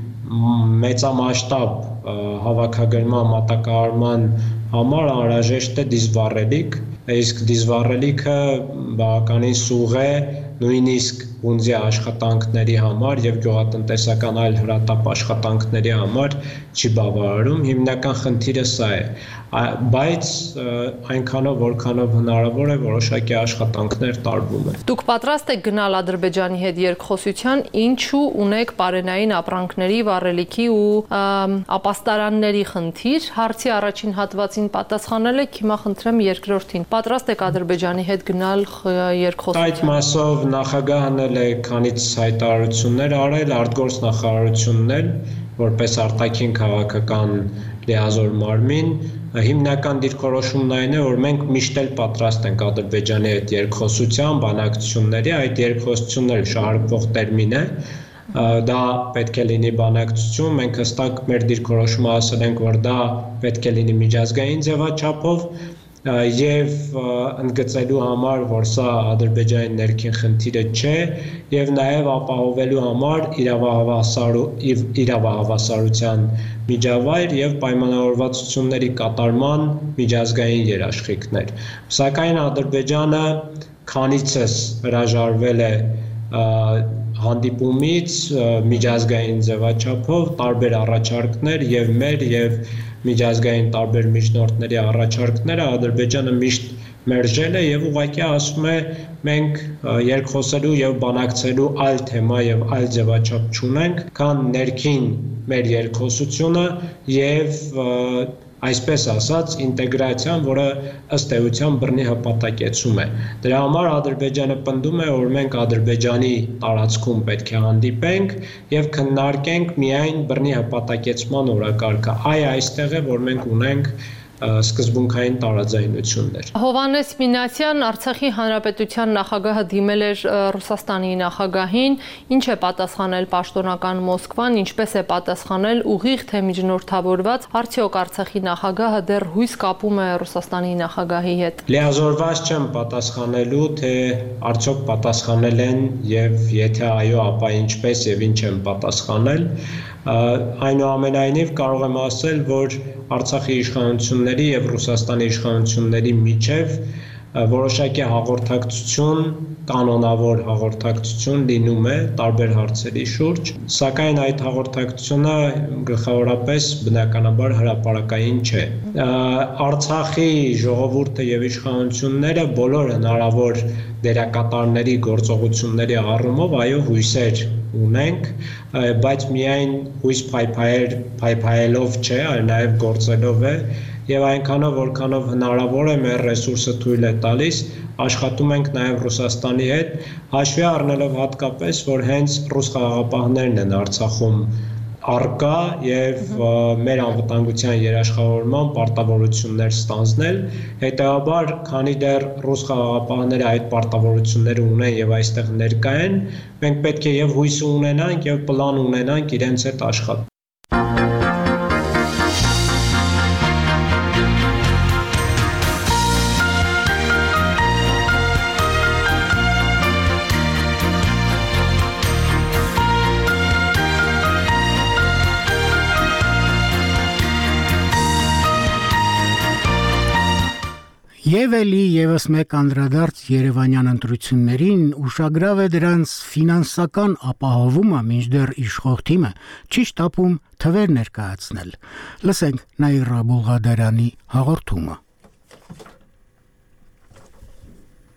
մեծամասշտաբ հավաքագրման մատակարարման համար անհրաժեշտ է դիզվառելիք, իսկ դիզվառելիքը բավականին սուղ է նույնիսկ ունձի աշխատանքների համար եւ գյուղատնտեսական այլ հրատապ աշխատանքների համար չի բավարարում, հիմնական խնդիրը սա է, բայց այնքանով որքանով հնարավոր է որոշակի աշխատանքներ տարվում են։ Դուք պատրաստ եք գնալ Ադրբեջանի հետ երկխոսության, ինչու ունեք պարենային ապրանքների վառելիքի ու ապաստարանների խնդիր, հարցի առաջին հատվածին պատասխանել եք, հիմա խնդրեմ երկրորդին։ Պատրաստ եք Ադրբեջանի հետ գնալ երկխոսության։ Այդ մասով նախագահն էլ է քանից հայտարարություններ արել, արտգործնախարարությունն էլ որպես արտաքին քաղաքական լիազոր մարմին, հիմնական դիրքորոշումն այն է, որ մենք միշտ էլ պատրաստ ենք Ադրբեջանի հետ երկխոսության, բանակցությունների, այդ երկխոսությունները շահարկվող տերմին է, դա պետք է լինի բանակցություն, մենք հստակ մեր դիրքորոշումը ասել ենք, որ դա պետք է լինի միջազգային ձևաչափով եւ ընդգծելու համար, որ սա Ադրբեջանի ներքին խնդիրը չէ եւ նաեւ ապահովելու համար իրավահավասարության միջավայր եւ պայմանավորվածությունների կատարման միջազգային երաշխիքներ։ Սակայն Ադրբեջանը քանիցս հրաժարվել է հանդիպումից միջազգային ձևաչափով տարբեր առաջարկներ եւ մեր եւ միջազգային տարբեր միջնորդների առաջարկները Ադրբեջանը միշտ մերժել է եւ ուղղակի ասում է մենք երկխոսելու եւ բանակցելու այլ թեմա եւ այլ ձևաչափ չունենք, քան ներքին մեր երկխոսությունը եւ այսպես ասած ինտեգրացիան, որը ըստ էության բռնի հպատակեցում է։ Դրա համար Ադրբեջանը պնդում է, որ մենք Ադրբեջանի տարածքում պետք է հանդիպենք եւ քննարկենք միայն բռնի հպատակեցման օրակարգը։ Այ այստեղ է, որ մենք ունենք սկզբունքային տարաձայնություններ։ Հովհաննես Մինասյան, Արցախի Հանրապետության նախագահը դիմել էր Ռուսաստանի նախագահին, ինչ է պատասխանել պաշտոնական Մոսկվան, ինչպես է պատասխանել ուղիղ թե միջնորդավորված, արդյոք Արցախի նախագահը դեռ հույս կապում է Ռուսաստանի նախագահի հետ։ Լիազորված չեմ պատասխանելու, թե արդյոք պատասխանել են եւ եթե այո, ապա ինչպես եւ ինչ են պատասխանել։ Այնուամենայնիվ կարող եմ ասել, որ Արցախի իշխանությունների եւ Ռուսաստանի իշխանությունների միջև որոշակի հաղորդակցություն, կանոնավոր հաղորդակցություն լինում է տարբեր հարցերի շուրջ, սակայն այդ հաղորդակցությունը գլխավորապես բնականաբար հրապարակային չէ։ Արցախի ժողովուրդը եւ իշխանությունները բոլոր հնարավոր դերակատարների գործողությունների առումով այո հույսեր ունենք, բայց միայն հույս փայփայելով չէ, այլ նաև գործելով է եւ այնքանով որքանով հնարավոր է մեր ռեսուրսը թույլ է տալիս, աշխատում ենք նաև Ռուսաստանի հետ, հաշվի առնելով հատկապես, որ հենց ռուս խաղաղապահներն են Արցախում առկա եւ մեր անվտանգության երաշխավորման պարտավորություններ ստանձնել, հետեւաբար, քանի դեռ ռուս խաղաղապահները այդ պարտավորությունները ունեն եւ այստեղ ներկա են, մենք պետք է եւ հույս ունենանք եւ պլան ունենանք իրենց հետ աշխատել։ Եվ էլի եւս մեկ անդրադարձ Երևանյան ընտրություններին, ուշագրավ է դրանց ֆինանսական ապահովումը, մինչդեռ իշխող թիմը չի շտապում թվեր ներկայացնել։ Լսենք Նաիրա Բուլղադարյանի հաղորդումը։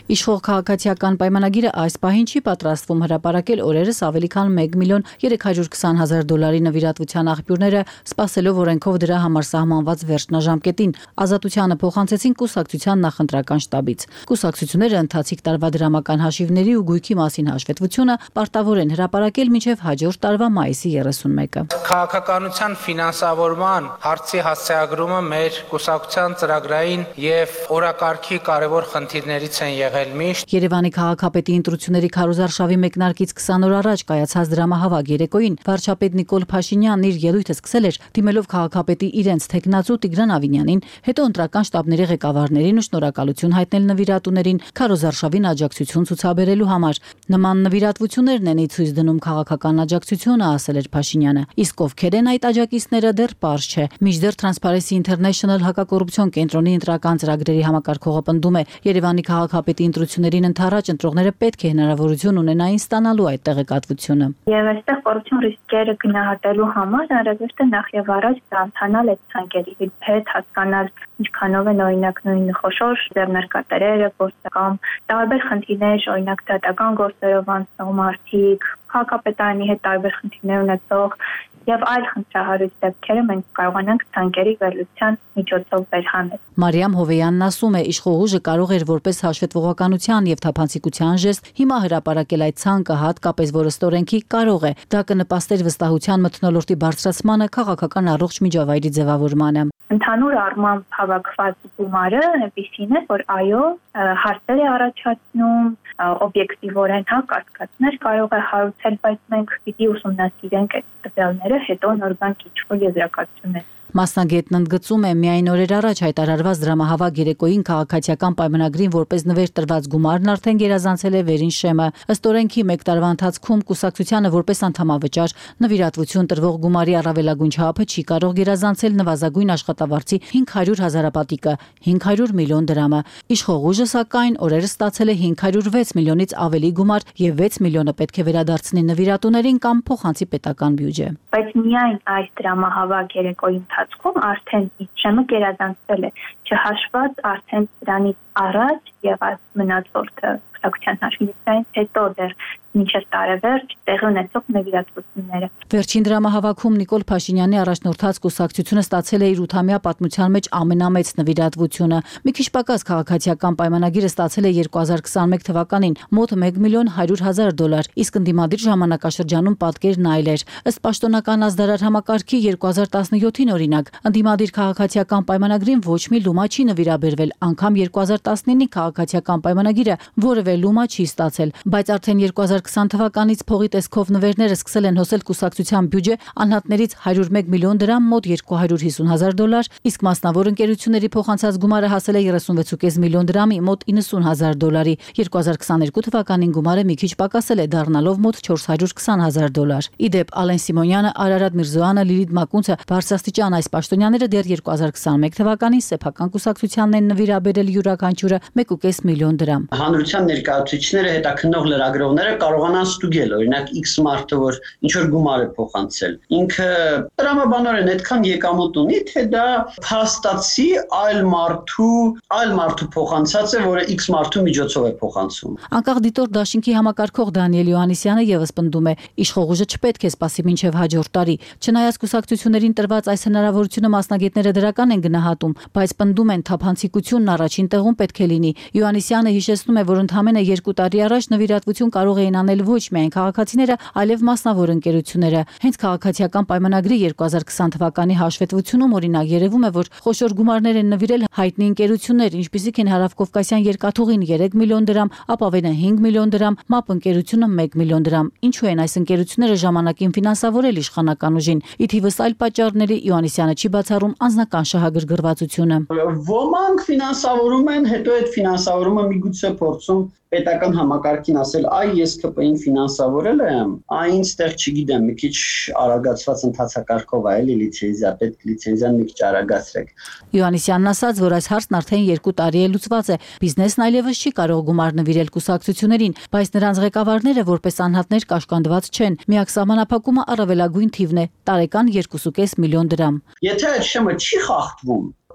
Իշխող քաղաքացիական պայմանագիրը այս պահին չի պատրաստվում հրապարակել օրերս ավելի քան մեկ միլիոն երեք հարյուր քսան հազար դոլարի նվիրատվության աղբյուրները սպասելով օրենքով դրա համար սահմանված վերջնաժամկետին ազատությանը փոխանցեցին կուսակցության նախընտրական շտաբից։ Կուսակցությունները ընթացիկ տարվա դրամական հաշիվների ու գույքի մասին հաշվետվությունը պարտավոր են հրապարակել մինչև հաջորդ տարվա մայիսի երեսունմեկը։ Քաղաքականության ֆինանսավորման հարցի հասցեագրումը մեր կուսակցության ծրագրային եւ օրակարգի կարևոր խնդիրներից են եղել միշտ։ Երևանի քաղաքապետի ընտրությունների քարոզարշավի մեկնարկից քսան օր առաջ կայացած դրամահավաք երեկոյին վարչապետ Նիկոլ Փաշինյանն իր ելույթը սկսել էր դիմելով քաղաքապետի իրենց թեկնածու Տիգրան Ավինյանին, հետո ընտրական շտաբների ղեկավարներին ու շնորհակալություն հայտնել նվիրատուներին քարոզարշավին աջակցություն ցուցաբերելու համար։ Նման նվիրատվություններն են ի ցույց դնում քաղաքական աջակցությունը, ասել էր Փաշինյանը։ Իսկ ովքեր են այդ աջակիցները դեռ պարզ չէ։ Մինչդեռ Transparency International հակակոռուպցիոն կենտրոնի ընտրական ծրագրերի համակարգողը պնդում է, Երևանի քաղաքապետի ընտրություններին ընթരാճ ընտրողները պետք է հնարավորություն ունենային ստանալու այդ տեղեկատվությունը։ Եվ այստեղ կոռուպցիոն ռիսկերը գնահատելու համար անհրաժեշտ է նախ եւ առաջ ծանոթանալ այդ ցանկերի հետ, հասկանալ ինչքանով են օրինակ նույն խոշոր ձեռնարկատերերը, գործական տարբեր խնդիրներ, օրինակ դատական գործերով անցնող մարդիկ, քաղաքապետարանի հետ տարբեր խնդիրներ ունեցող եւ այլ խնդրահարույց դեպքերը մենք կարողանանք ցանկերի վերլուծության միջոցով վերհանել։ Մարիամ Հովեյանն ասում է, իշխող ուժը կարող էր որպես հաշվետվողականության եւ թափանցիկության ժեստ հիմա հրապարակել այդ ցանկը, հատկապես որ ըստ օրենքի կարող է։ Դա կնպաստեր վստահության մթնոլորտի բարձրացմանը, քաղաքական առողջ միջավայրի ձևավորմանը։ Ընդհանուր առմամբ հավաքված գումարը այնպիսին է, որ այո, հարցեր է առաջացնում, օբյեկտիվորեն հա կասկածներ կարող է հարուցել, բայց մենք պիտի ուսումնասիրենք այդ տվյալները, հետո նոր բան իջքով եզրակացություններ։ Մասնագետն ընդգծում է, միայն օրեր առաջ հայտարարված դրամահավաք երեկոյին քաղաքացիական պայմանագրին որպես նվեր տրված գումարն արդեն գերազանցել է վերին շեմը։ Ըստ օրենքի մեկ տարվա ընթացքում կուսակցությանը որպես անդամավճար նվիրատվություն տրվող գումարի առավելագույն չափը չի կարող գերազանցել նվազագույն աշխատավարձի հինգ հարյուր հազարապատիկը՝ հինգ հարյուր միլիոն դրամը։ Իշխող ուժը սակայն օրերս ստացել է հինգ հարյուր վեց միլիոնից ավելի գումար եւ վեց միլիոնը պետք է վերադարձնի նվիրատուներին կամ փոխանցի պետական բյուջե։ Բայց միայն այս դրամահավաք երեկոյի ընթացքում արդեն շեմը գերազանցվել է, չհաշված արդեն դրանից առաջ եղած մնացորդը կուսակցության հաշվետվությունից հետո դեռ մինչև տարեվերջ տեղի ունեցող նվիրատվությունները։ Վերջին դրամահավաքում Նիկոլ Փաշինյանի առաջնորդած կուսակցությունը ստացել է իր ութամյա պատմության մեջ ամենամեծ նվիրատվությունը։ Մի քիչ պակաս քաղաքացիական պայմանագիրը ստացել է երկու հազար քսաներկու թվականին մոտ մեկ միլիոն հարյուր հազար դոլար, իսկ ընդդիմադիր ժամանակաշրջանում պատկերն այլ էր։ Ըստ պաշտոնական ազդարար համակարգի երկու հազար տասնյոթին օրինակ ընդդիմադիր քաղաքացիական պայմանագրին ոչ մի լումա չի նվիրաբերվել, անգամ երկու հազար տասնինի քաղաքացիական պայմանագիրը որևէ լումա չի ստացել, բայց արդեն երկու հազար քսան թվականից փողի տեսքով նվերները սկսել են հոսել կուսակցության բյուջե անհատներից հարյուր մեկ միլիոն դրամ, մոտ երկու հարյուր հիսուն հազար դոլար, իսկ մասնավոր ընկերությունների փոխանցած գումարը հասել է երեսունվեց ու կես միլիոն դրամի, մոտ իննսուն հազար դոլարի։ երկու հազար քսաներկու թվականին գումարը մի քիչ պակասել է, դառնալով մոտ չորս հարյուր քսան հազար դոլար։ Իդեպ Ալեն Սիմոնյանը, Արարատ Միրզոյանը, Լիլիթ Մակունցը բարձրաստիճան այս պաշտոնյաները դեռ երկու հազար քսաներկու թվականին սեփական կուսակցությանն են նվիրաբերել յուրաքանչյուրը մեկ ու կես միլիոն դրամ։ Հանրության ներկայացուցիչները հետաքննող լրագրողները կարողանան ստուգել, օրինակ X մարդը, որ ինչ որ գումար է փոխանցել, ինքը տրամաբանորեն այդքան եկամուտ ունի, թե դա փաստացի այլ մարդու, այլ մարդու փոխանցած է, որը X մարդու միջոցով է փոխանցում։ Անկախ դիտորդ դաշինքի համակարգող Դանիել Յոհաննիսյանը եւս պնդում է, իշխող ուժը չպետք է սպասի մինչև հաջորդ տարի։ Չնայած կուսակցություններին տրված այս հնարավորությունը մասնագետները դրական են գնահատում, բայց պնդում են թափանցիկությունն առաջին տեղում պետք է լինի։ Յոհաննիսյանը հիշեցնում է, որ ընդամենը երկու տարի առաջ նվիրատվություն կարող էին անել ոչ միայն քաղաքացիները, այլև մասնավոր ընկերությունները։ Հենց քաղաքացիական պայմանագրի երկու հազար քսան թվականի հաշվետվությունում օրինակ երևում է, որ խոշոր գումարներ են նվիրել հայտնի ընկերություններ, ինչպիսիք են Հարավկովկասյան երկաթուղին երեք միլիոն դրամ, Ապավենը հինգ միլիոն դրամ, ՄԱՊ ընկերությունը մեկ միլիոն դրամ։ Ինչու են այս ընկերությունները ժամանակին ֆինանսավորել իշխանական ուժին։ Ի թիվս այլ պատճառների Յոհաննիսյանը չի բացառում անձնական շահագրգռվածությունը։ Ոմանք ֆինանսավորում են, հետո այդ ֆինանսավորումը միգուցե փորձում պետական համակարգին ասել, այ ես K P-ին ֆինանսավորել եմ, այ ինձ տեղ չգիտեմ, մի քիչ արագացված ընթացակարգով է, էլի լիցենզիա, պետք լիցենզիան մի քիչ արագացրեք։ Յոհաննիսյանն ասաց, որ այս հարցն արդեն երկու տարի է լուծված է։ Բիզնեսն այլևս չի կարող գումար նվիրել կուսակցություններին, բայց նրանց ղեկավարները որպես անհատներ կաշկանդված չեն։ Միակ սահմանափակումը առավելագույն թիվն է՝ տարեկան երկու ու կես միլիոն դրամ։ Եթե այդ շեմը չի խախտվում,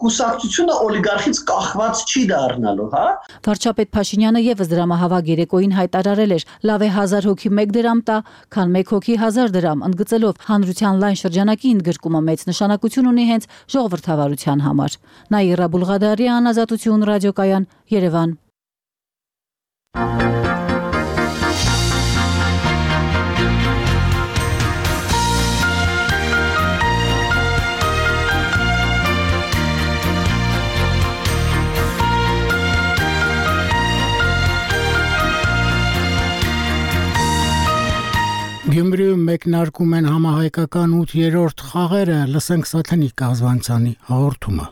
կուսակցությունը օլիգարխից կախված չի դառնալու, հա։ Վարչապետ Փաշինյանը եւս դրամահավաք երեկոյին հայտարարել էր. լավ է հազար հոգի մեկ դրամ տա, քան մեկ հոգի հազար դրամ, ընդգծելով հանրության լայն շրջանակի ընդգրկումը մեծ նշանակություն ունի հենց ժողովրդավարության համար։ Նաիրա Բուլղադարյան, Ազատություն ռադիոկայան, Երևան։ Գյումրիում մեկնարկում են համահայկական ութերորդ խաղերը, լսենք Սաթենիկ Կազվանցյանի հաղորդումը։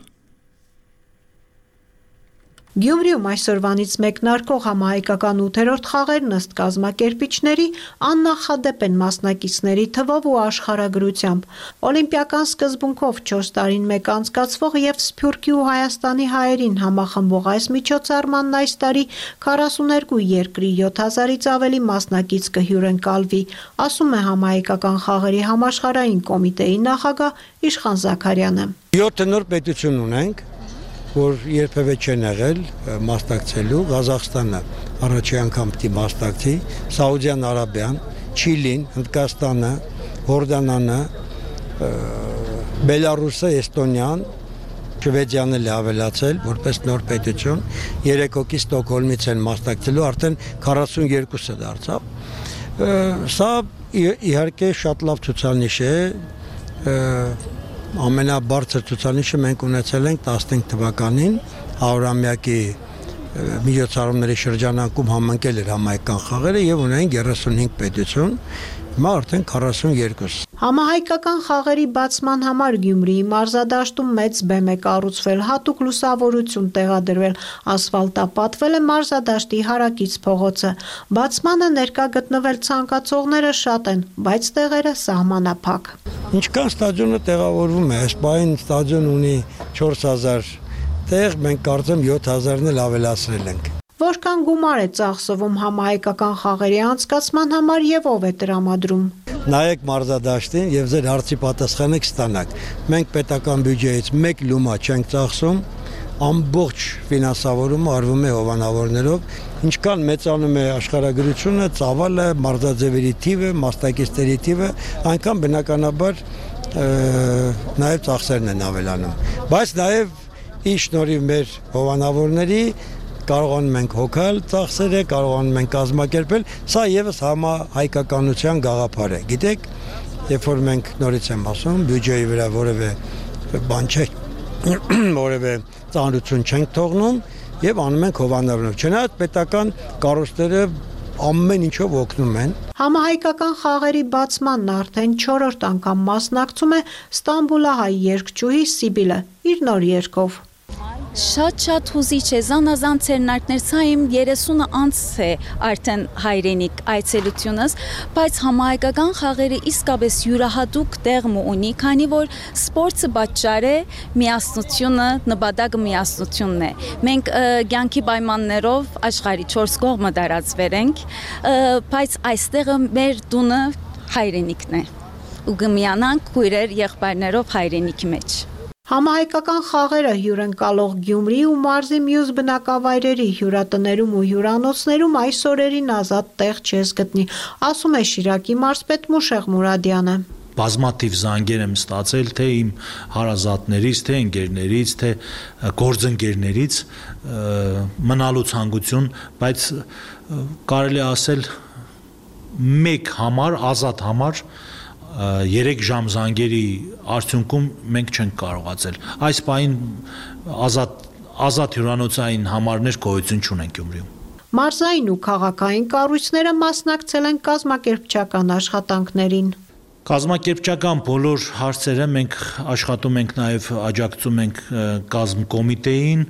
Գյումրիում այսօրվանից մեկնարկող համահայկական ութերորդ խաղերն ըստ կազմակերպիչների աննախադեպ են մասնակիցների թվով ու աշխարհագրությամբ։ Օլիմպիական սկզբունքով չորս տարին մեկ անցկացվող եւ Սփյուռքի ու Հայաստանի հայերին համախմբող այս միջոցառմանն այս տարի քառասուներկու երկրի յոթ հազարից ավելի մասնակից կհյուրընկալվի, ասում է համահայկական խաղերի համաշխարհային կոմիտեի նախագահ Իշխան Զաքարյանը։ յոթ նոր պետություն ունենք, որ երբևէ չեն եղել մասնակցելու, Ղազախստանը առաջի անգամ պիտի մասնակցի, Սաուդյան Արաբիան, Չիլին, Հնդկաստանը, Հորդանանը, Բելարուսը, Էստոնիան, Շվեդիան էլ ավելացել, որպես նոր պետություն, երեք հոգի Ստոկհոլմից են մասնակցելու, արդեն քառասունյոթը դարձավ։ Սա իհարկե շատ լավ ցուցանիշ է, ամենաբարձր ցուցանիշը մենք ունեցել ենք տասնհինգ թվականին հարյուրամյակի միջոցառումների շրջանակում համընկել էր համահայկական խաղերը եւ ունենք երեսունհինգ պետություն, հիմա արդեն քառասունյոթ։ Համահայկական խաղերի բացման համար Գյումրիի մարզադաշտում մեծ բեմ է կառուցվել, հատուկ լուսավորություն տեղադրվել, ասֆալտապատվել է մարզադաշտի հարակից փողոցը։ Բացմանը ներկա գտնվել ցանկացողները շատ են, բայց տեղերը սահմանափակ։ Ինչքան ստադիոնը տեղավորվում է, այս պահին ստադիոն ունի չորս հազար տեղ, մենք կարծեմ յոթ հազարն էլ ավելացրել ենք։ Որքան գումար է ծախսվում համահայկական խաղերի անցկացման համար եւ ով է տրամադրում։ Նայեք մարզադաշտին եւ ձեր հարցի պատասխանը կստանաք։ Մենք պետական բյուջեից մեկ լումա չենք ծախսում, ամբողջ ֆինանսավորումը արվում է հովանավորներով, ինչքան մեծանում է աշխարհագրությունը, ծավալը, մարզաձևերի թիվը, մասնակիցների թիվը, այնքան բնականաբար նաեւ ծախսերն են ավելանում։ Բայց նաեւ ի շնորհիվ մեր հովանավորների կարողանում ենք հոգալ ծախսերը, կարողանում ենք կազմակերպել, սա եւս համահայկականության գաղափար է։ Գիտեք, երբ որ մենք նորից եմ ասում, բյուջեի վրա որևէ բան չէ, որևէ ծանրություն չենք թողնում եւ անում ենք հովանավորով։ Չնայած պետական կառույցները ամեն ինչով օգնում են։ Համահայկական խաղերի բացմանն արդեն չորրորդ անգամ մասնակցում է ստամբուլահայ երգչուհի Սիբիլը իր նոր երգով։ Շատ-շատ հուզիչ է, զանազան ցերնակներ, սա իմ երեսունը անց է արդեն հայրենիք այցելությունս, բայց համահայկական խաղերը իսկապես յուրահատուկ տեղմ ունի, քանի որ սպորտը պատճառ է միասնությունը, նպատակը միասնությունն է։ Մենք կյանքի պայմաններով աշխարհի չորս կողմը տարածվել ենք, բայց այստեղը մեր տունը հայրենիքն է։ Ու կմիանանք քույրեր, եղբայրներով հայրենիքի մեջ։ Համահայկական խաղերը հյուրընկալող Գյումրի ու մարզի մյուս բնակավայրերի հյուրատներում ու հյուրանոցներում այս օրերին ազատ տեղ չես գտնի, ասում է Շիրակի մարզպետ Մուշեղ Մուրադյանը։ Բազմաթիվ զանգեր եմ ստացել թե իմ հարազատներից, թե ընկերներից, թե գործընկերներից մնալու ցանկություն, բայց կարելի ասել մեկ համար, ազատ համար երեք ժամ զանգերի արդյունքում մենք չենք կարողացել։ Այս պահին ազատ ազատ հյուրանոցային համարներ գոյություն չունեն Գյումրիում։ Մարզային ու քաղաքային կառույցները մասնակցել են կազմակերպչական աշխատանքներին։ Կազմակերպչական բոլոր հարցերը մենք աշխատում ենք, նաև աջակցում ենք կազմկոմիտեին,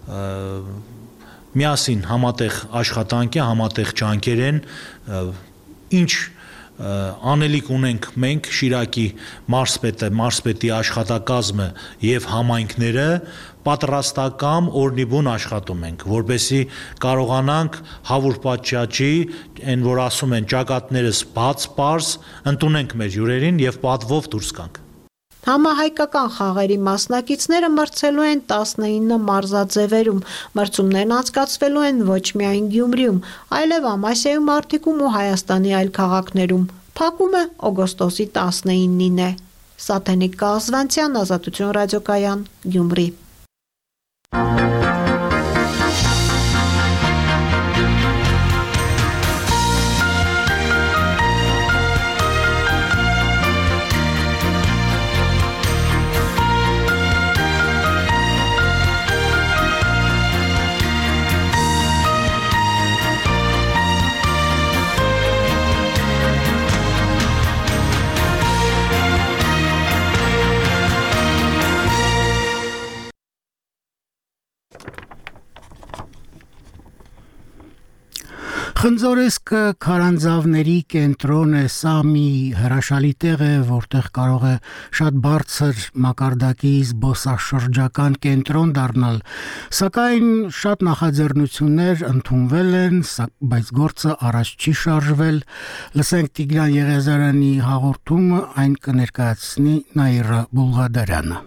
միասին համատեղ աշխատանք է, համատեղ ջանքեր են, ինչ անելիք ունենք մենք Շիրակի մարզպետը, մարզպետի աշխատակազմը եւ համայնքները պատրաստական օրնիբուն աշխատում ենք, որպեսզի կարողանանք հավուր պատճաճի, այն որ ասում են ճակատներս բաց, պարզ, ընդունենք մեր հյուրերին եւ պատվով դուրս գանք։ Համահայկական խաղերի մասնակիցները մրցելու են տասնինը մարզաձևերում, մրցումներն անցկացվելու են ոչ միայն Գյումրիում, այլև Ամասիայում, Արտիկում ու Հայաստանի այլ քաղաքներում։ Փակումը օգոստոսի տասնինին է։ Սաթենիկ Կազվանցյան, Ազատություն ռադիոկայան, Գյումրի։ Խնձորեսկը քարանձավների կենտրոն է, սա մի հրաշալի տեղ է, որտեղ կարող է շատ բարձր մակարդակի զբոսաշրջական կենտրոն դառնալ, սակայն շատ նախաձեռնություններ ընդունվել են, բայց գործը առաջ չի շարժվել։ Լսենք Տիգրան Եղիազարյանի հաղորդումը, այն կներկայացնի Նաիրա Բուլղադարյանը։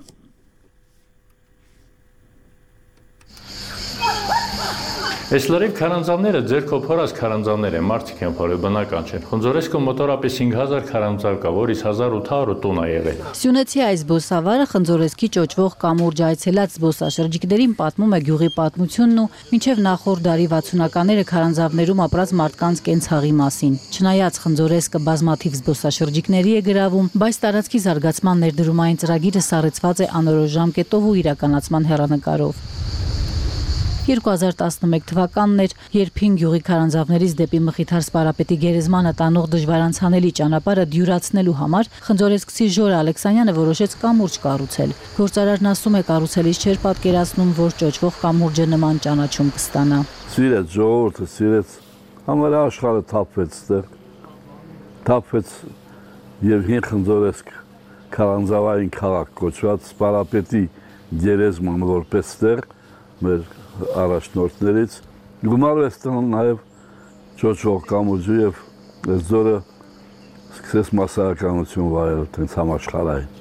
Այս լրիվ քարանձավները ձեր քոփորած քարանձավներ են, մարդիկ են փորել, բնական չեն։ Խնձորեսկում մոտորապես cinq հազար քարանձավ կա, որից հազար ութ հարյուր տուն է եղել։ Սյունեցի այս զբոսավարը Խնձորեսկի ճոճվող կամուրջ այցելած զբոսաշրջիկներին պատմում է գյուղի պատմությունն ու մինչև նախորդ դարի վաթսունականները քարանձավներում ապրած մարդկանց կենցաղի մասին։ Չնայած Խնձորեսկը բազմաթիվ զբոսաշրջիկների է գրավում, բայց տարածքի զարգացման ներդրումային ծրագիրը սառեցված է անորոշ ժամկետով ու իրականացման հեռանկարով։ երկու հազար տասնմեկ թվականն էր, երբ հինգ գյուղի քարանձավներից դեպի Մխիթար Սպարապետի գերեզմանը տանող դժվարանցանելի ճանապարհը դյուրացնելու համար Խնձորեսկցի Ժորը Ալեքսանյանը որոշեց կամուրջ կառուցել։ Գործարարն ասում է, կառուցելիս չէր պատկերացնում, որ ճոճվող կամուրջը նման ճանաչում կստանա։ Սիրեց ժողովուրդը, սիրեց, համարյա աշխարհը թափվեց ստեղ, թափվեց եւ հին Խնձորեսկ քարանձավային քաղաք կոչված Սպարապետի գերեզմանը որպես ստեղ մեր առաջնորդներից գումարվեց տնը նաև ճոճվող կամուրջը եւ այս ձորը սկսեց մասսայականություն վայել տենց համաշխարհային։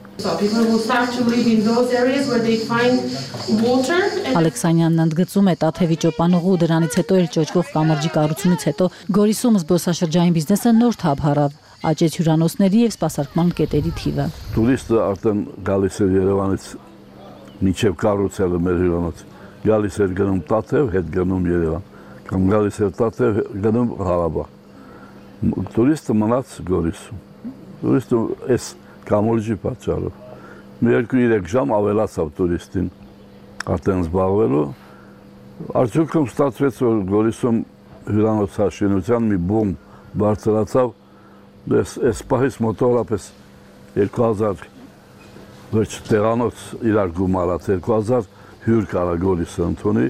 Ալեքսանյանն ընդգծում է Տաթևի ճոպանուղու դրանից հետո էլ ճոճվող կամրջի կառուցումից հետո Գորիսում զբոսաշրջային բիզնեսը նոր թափ հարավ, աճեց հյուրանոցների եւ սպասարկման կետերի թիվը։ Տուրիստը արդեն գալիս է Երևանից մինչև կառուցելը մեր հյուրանոցը։ Գալիս էր գնում Տաթև, հետ գնում Երևան, կամ գալիս էր Տաթև, գնում Ղարաբաղ։ Տուրիստը մնաց Գորիսում։ Տուրիստը այս կամուրջի պատճառով։ Մի երկու երեք ժամ ավելացավ տուրիստին արդեն զբաղվելու։ Արդյունքում ստացվեց, որ Գորիսում հյուրանոցաշինության մի բում բարձրացավ, այս պահից մոտավորապես երկու հազար վերջ տեղանոց իրար գումարած, երկու հազար հյուր կարա Գորիսը ընդունի,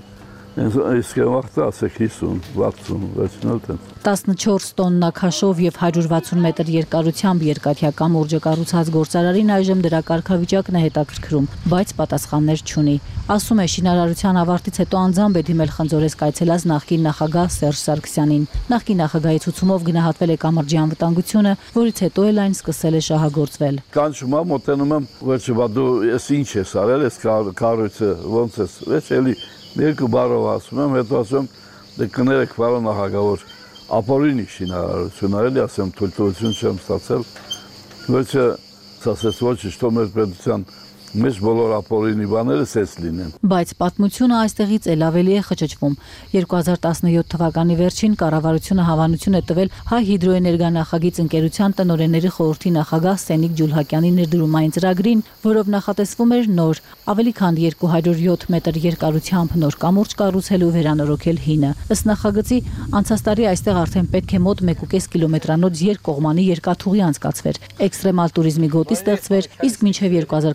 իսկ վաղտը ասեք հիսուն, վաթսուն, վերջնալ տենց։ տասնչորս տոննա քաշով եւ հարյուր վաթսուն մետր երկարությամբ երկաթյա կամուրջը կառուցած գործարարին այժմ դրա կարգավիճակն է հետաքրքրում, բայց պատասխաններ չունի։ Ասում է, շինարարության ավարտից հետո անձամբ է դիմել Խնձորեսկ այցելած նախկին նախագահ Սերժ Սարգսյանին։ Նախկին նախագահի ցուցումով գնահատվել է կամրջի անվտանգությունը, որից հետո էլ այն սկսել է շահագործվել։ Կանչում եմ, մոտենում եմ, վերջը բա դու ես ինչ ես արել, ես կառույցը ոնց ես, վերջ էլի երկու բառով ասում եմ, հետո ասում եմ, դե կներեք պարոն նախագահ, որ ապօրինի շինարարություն արել, ասեմ թույլտվություն չեմ ստացել, վերջը ասես ոչ ճիշտ մեր պետության Մեզ բոլոր ապօրինի բաները սես լինեն։ Բայց պատմությունը այստեղից էլ ավելի է խճճվում։ երկու հազար տասնյոթ թվականի վերջին կառավարությունը հավանություն է տվել Հայ հիդրոէներգա նախագիծ ընկերության տնօրենների խորհրդի նախագահ Սենիկ Ջուլհակյանի ներդրումային ծրագրին, որով նախատեսվում էր նոր, ավելի քան երկու հարյուր յոթ մետր երկարությամբ նոր կամուրջ կառուցել ու վերանորոգել հինը։ Ըստ նախագծի, անցած տարի այստեղ արդեն պետք է մոտ մեկ ու կես կիլոմետրանոց երկկողմանի երկաթուղի անցկացվեր, էքստրեմալ տուրիզմի գոտի ստեղծվեր, իսկ մինչև երկու հազար քսանհինգ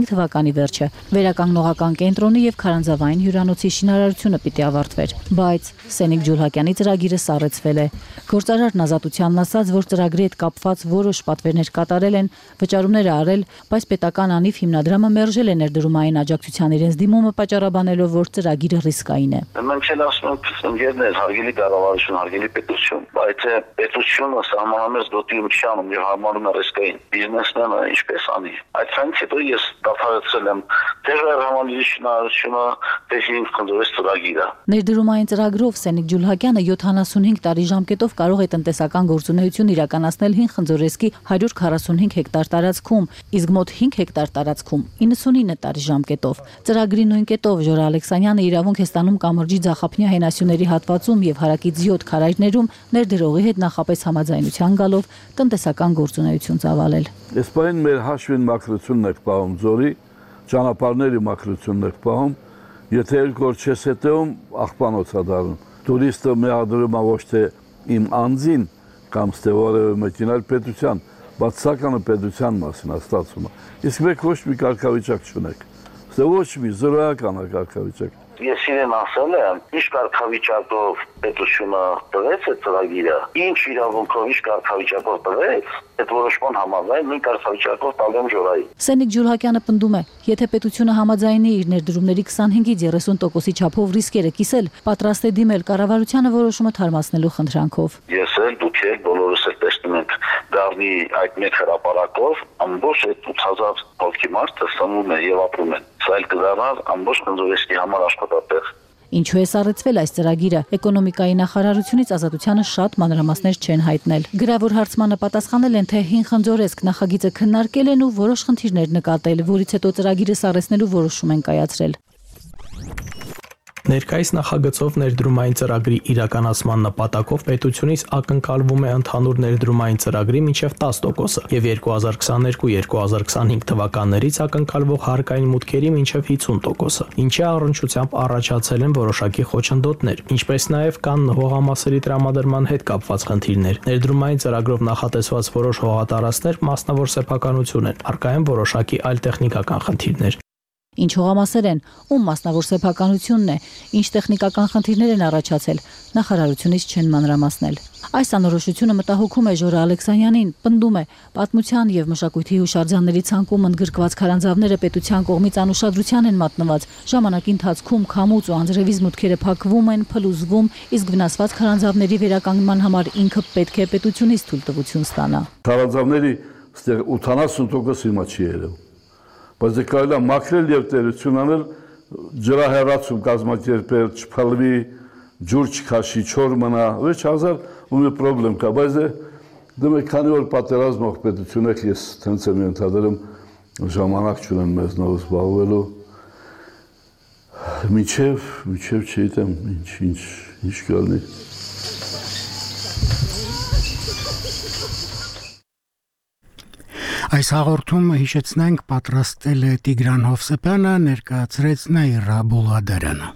հինգ թվականի վերջը։ Վերականգնողական կենտրոնի եւ քարանձավային հյուրանոցի շինարարությունը պիտի ավարտվեր, բայց Սենիկ Ջուլհակյանի ծրագիրը սառեցվել է։ Գործարարն ազատությանն ասաց, որ ծրագրի հետ կապված որոշ պատվերներ կատարել են, վճարումներ արել, բայց պետական անիվ հիմնադրամը մերժել է ներդրումային աջակցության իրենց դիմումը պատճառաբանելով, որ ծրագիրը ռիսկային է։ Մենք էլ ասում ենք ընկերներ, հարգելի կառավարություն, հարգելի պետություն, բայց պետությունը սահմանամերձ դոտիում չի անում եւ համարում է ռիսկային։ Բիզնեսն է ինչպես անի։ Այդքանից հետո ես դադարեցրել եմ դերեր համալիրի շինարարությունը, դեպի կոնտրոլի ծրագիրը։ Ներդրումային ծրագրով Սենիկ Ջուլհակյանը յոթանասունհինգ տարի ժամկետով կարող է տնտեսական գործունեություն իրականացնել հին Խնձորեսկի հարյուր քառասունհինգ հեկտար տարածքում, իսկ մոտ հինգ հեկտար տարածքում իննսունինը տարի ժամկետով։ Ծրագրի նույն կետով Ժորա Ալեքսանյանը իրավունք է ստանում կամրջի Ձախափնյա հենասյուների հատվածում եւ հարակից յոթ քարայրներում ներդրողի հետ նախապես համաձայնության գալով տնտեսական գործունեություն ծավալել։ Այս բանին մեր հաշվին մակրությունն է պահում ձորի, ճանապարհների մակրությունն է պահում, եթե երկու օր չես հետեւում աղբանոց է դառնում։ Տուրիստը մեղադրում է ոչ թե իմ անձին կամ ստեվորը մեկին այլ պետության, բացականը պետության մասին է ստացումը։ Իսկ մենք ոչ մի կարգավիճակ չունենք։ Ստե ոչ մի զրոյական կարգավիճակ։ Ես իրեն ասել եմ, ինչ կարգավիճակով պետությունը տվեց այդ ծրագիրը, ինչ իրավունքով, ինչ կարգավիճակով տվեց, այդ որոշման համաձայն նույն կարգավիճակով տալու եմ Ժորայի։ Սենիկ Ջուլհակյանը պնդում է, եթե պետությունը համաձայնի իր ներդրումների քսանհինգից երեսուն տոկոսի չափով ռիսկերը կիսել, պատրաստ է դիմել կառավարությանը որոշումը թարմացնելու խնդրանքով։ Ես էլ դուք եք բոլորս էլ տեսնում եք դառնի այդ մեկ հրապարակով ամբողջ այդ ութ հազար հոգի մարդը սնվում է եւ ապրում են։ Սա էլ կդառնար ամբողջ Խնձորեսկի համար աշխատատեղ։ Ինչու է սառեցվել այս ծրագիրը, էկոնոմիկայի նախարարությունից Ազատությանը շատ մանրամասներ չեն հայտնել։ Գրավոր հարցմանը պատասխանել են, թե հին Խնձորեսկ նախագիծը քննարկել են ու որոշ խնդիրներ նկատել, որից հետո ծրագիրը սառեցնելու որոշում են կայացրել։ Ներկայիս նախագծով ներդրումային ծրագրի իրականացման նպատակով պետությունից ակնկալվում է ընդհանուր ներդրումային ծրագրի մինչև տասը տոկոսը եւ երկու հազար քսաներկու երկու հազար քսանհինգ թվականներից ակնկալվող հարկային մուտքերի մինչև հիսուն տոկոսը, ինչի առնչությամբ առաջացել են որոշակի խոչընդոտներ, ինչպես նաեւ կան հողամասերի տրամադրման հետ կապված խնդիրներ։ Ներդրումային ծրագրով նախատեսված որոշ հողատարածքներ մասնավոր սեփականություն են, առկա են որոշակի այլ տեխնիկական խնդիրներ։ Ինչ հողամասեր են, ում մասնավոր սեփականությունն է, ինչ տեխնիկական խնդիրներ են առաջացել, նախարարությունից չեն մանրամասնել։ Այս անորոշությունը մտահոգում է Ժորա Ալեքսանյանին, պնդում է, պատմության եւ մշակույթի հուշարձանների ցանկում ընդգրկված քարանձավները պետության կողմից անուշադրության են մատնված, ժամանակի ընթացքում քամուց ու անձրևից մուտքերը փակվում են, փլուզվում, իսկ վնասված քարանձավների վերականգնման համար ինքը պետք է պետությունից թույլտվություն ստանա։ Քարանձավների ստեղ ութանասուն տոկոս հիմա չի երևում։ Բայց կարելի է մաքրել եւ տերություն անել, ջրահեռացում կազմակերպել, չփլվի, ջուր չքաշի, չոր մնա, ոչ հազար ու մի խնդրեմ կա, բայց դե քանի որ պատերազմող պետություն եք, ես տենց եմ ենթադրում ժամանակ չունեմ մեզնով զբաղվելու։ Միջև, միջև չգիտեմ, ինչ, ինչ, ինչ կլինի։ Այս հաղորդումը հիշեցնենք պատրաստել է Տիգրան Հովսեփյանը, ներկայացրեց Նաիրա Բուլադարյանը։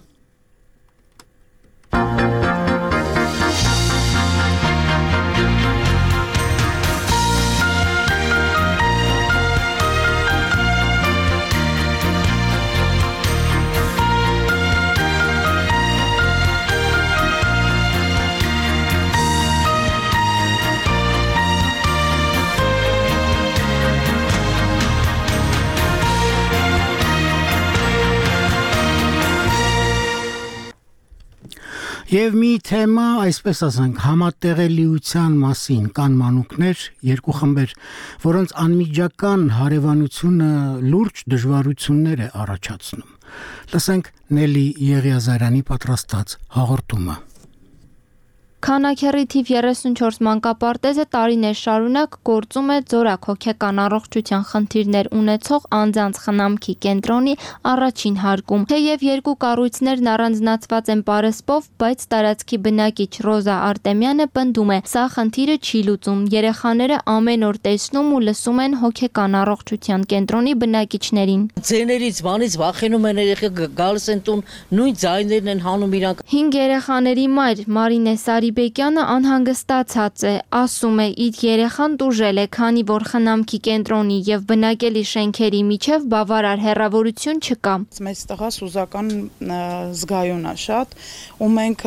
Եվ մի թեմա, այսպես ասենք, համատեղելիության մասին կան մանուկներ, երկու խմբեր, որոնց անմիջական հարևանությունը լուրջ դժվարություններ է առաջացնում։ Լսենք Նելի Եղիազարյանի պատրաստած հաղորդումը։ Քանաքեռի թիվ երեսունչորս մանկապարտեզը տարիներ շարունակ գործում է Ձորակ հոգեկան առողջության խնդիրներ ունեցող անձանց խնամքի կենտրոնի առաջին հարկում։ Թեև երկու կառույցներն առանձնացված են պարսպով, բայց տարածքի բնակիչ Ռոզա Արտեմյանը պնդում է, սա խնդիրը չի լուծում։ Երեխաները ամեն օր տեսնում ու լսում են հոգեկան առողջության կենտրոնի բնակիչներին։ Ձեներից բանից վախենում են երեխա գալիս են տուն, նույն ձայներն են հանում իրանք։ Հինգ երեխաների մայր Մարինե Սարի Ալիբեկյանը անհանգստացած է, ասում է՝ իր երեխան տուժել է, քանի որ խնամքի կենտրոնի եւ բնակելի շենքերի միջև բավարար հեռավորություն չկա։ Մեծ տղա սուզական զգայուն է շատ, ու մենք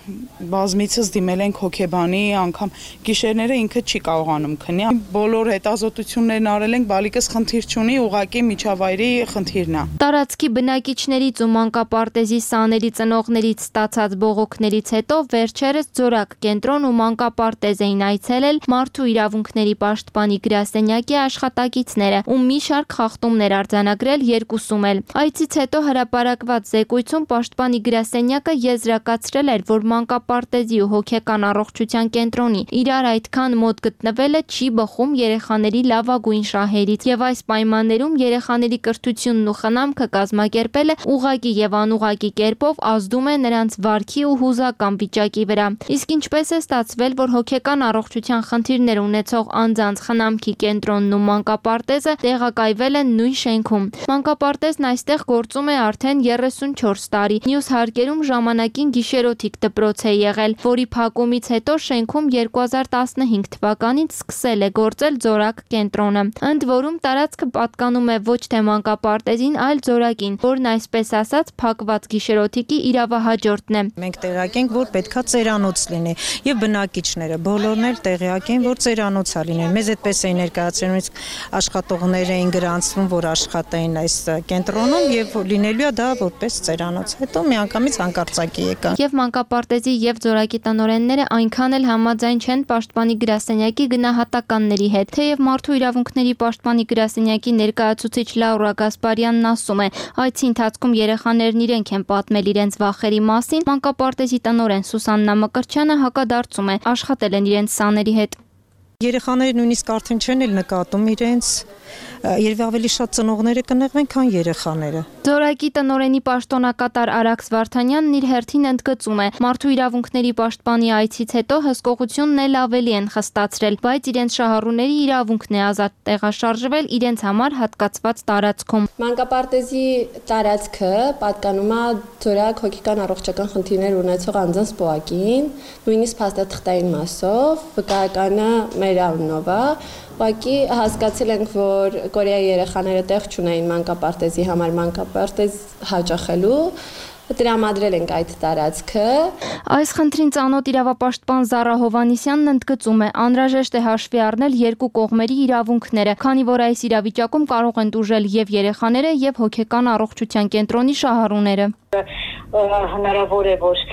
բազմիցս դիմել ենք հոգեբանի, անգամ գիշերները ինքը չի կարողանում քնի։ Բոլոր հետազոտություններն արել ենք, բալիկս խնդիր չունի, ուղղակի միջավայրի խնդիրն է։ Տարածքի բնակիչներից ու մանկապարտեզի սաների ծնողներից ստացած բողոքներից հետո վերջերս Ձորակ կենտրոն ու մանկապարտեզ էին այցելել Մարդու իրավունքների պաշտպանի գրասենյակի աշխատակիցները ու մի շարք խախտումներ արձանագրել երկուսում էլ։ Այցից հետո հրապարակված զեկույցում պաշտպանի գրասենյակը եզրակացրել էր, որ մանկապարտեզի ու հոգեկան առողջության կենտրոնի իրար այդքան մոտ գտնվելը չի բխում երեխաների լավագույն շահերից եւ այս պայմաններում երեխաների կրթությունն ու խնամքը կազմակերպելը ուղղակի եւ անուղղակի կերպով ազդում է նրանց վարքի ու հուզական վիճակի վրա։ Իսկ ինչպես է ստացվել, որ հոգեկան առողջության խնդիրներ ունեցող անձանց խնամքի կենտրոնն ու մանկապարտեզը տեղակայվել են նույն շենքում։ Մանկապարտեզն այստեղ գործում է արդեն երեսունչորս տարի։ Մյուս հարկերում ժամանակին գիշերօթիկ դպրոց է եղել, որի փակումից հետո շենքում երկու հազար տասնհինգ թվականին սկսել է գործել Ձորակ կենտրոնը։ Ընդ որում տարածքը պատկանում է ոչ թե մանկապարտեզին, այլ Ձորակին, որն այսպես ասած փակված գիշերօթիկի իրավահաջորդն է։ Մենք տեղյակ ենք, որ պետքա ծերանոց լինի եւ բնակիչները բոլորն էլ տեղյակ են, որ ծերանոցա լինեն։ Մեզ այդպես էին ներկայացնում, իսկ աշխատողներ էին գրանցվում, որ աշխատային այս կենտրոնում եւ լինելու է դա որպես ծերանոց։ Հետո միանգամից հանկարծակի եկա։ Եվ մանկապարտեզի եւ Ձորակի տնօրենները այնքան էլ համաձայն չեն պաշտպանի գրասենյակի գնահատականների հետ։ Թեև Մարդու իրավունքների պաշտպանի գրասենյակի ներկայացուցիչ Լաուրա Գասպարյանն ասում է, այցի ընթացքում երեխաներն իրենք են պատմել իրենց վախերի մասին, մանկապարտեզի տնօրեն Սուսաննա Մկրտչյանը հակադարձում է, աշխատել են իրենց սաների հետ։ Երեխաները նույնիսկ արդեն չեն էլ նկատում իրենց, երբ ավելի շատ ծնողները կնեղվեն, քան երեխաները։ Ձորակի տնօրենի պաշտոնակատար Արաքս Վարդանյանն իր հերթին ընդգծում է, Մարդու իրավունքների պաշտպանի այցից հետո հսկողությունն էլ ավելի են խստացրել, բայց իրենց շահառուների իրավունքն է ազատ տեղաշարժվել իրենց համար հատկացված տարածքում։ Մանկապարտեզի տարածքը պատկանում է Ձորակ հոգեկան առողջական խնդիրներ ունեցող անձանց պոակին, նույնիսկ փաստաթղթային մասով, վկայականը մեր անունով է։ Ուղղակի հասկացել ենք, որ Կորեայի երեխաները տեղ չունեին մանկապարտեզի համար մանկապարտեզ հաճախելու, տրամադրել ենք այդ տարածքը։ Այս խնդրին ծանոթ իրավապաշտպան Զառա Հովանիսյանն ընդգծում է, անհրաժեշտ է հաշվի առնել երկու կողմերի իրավունքները, քանի որ այս իրավիճակում կարող են տուժել եւ երեխաները եւ հոգեկան առողջության կենտրոնի շահառուները։ Հնարավոր է, որ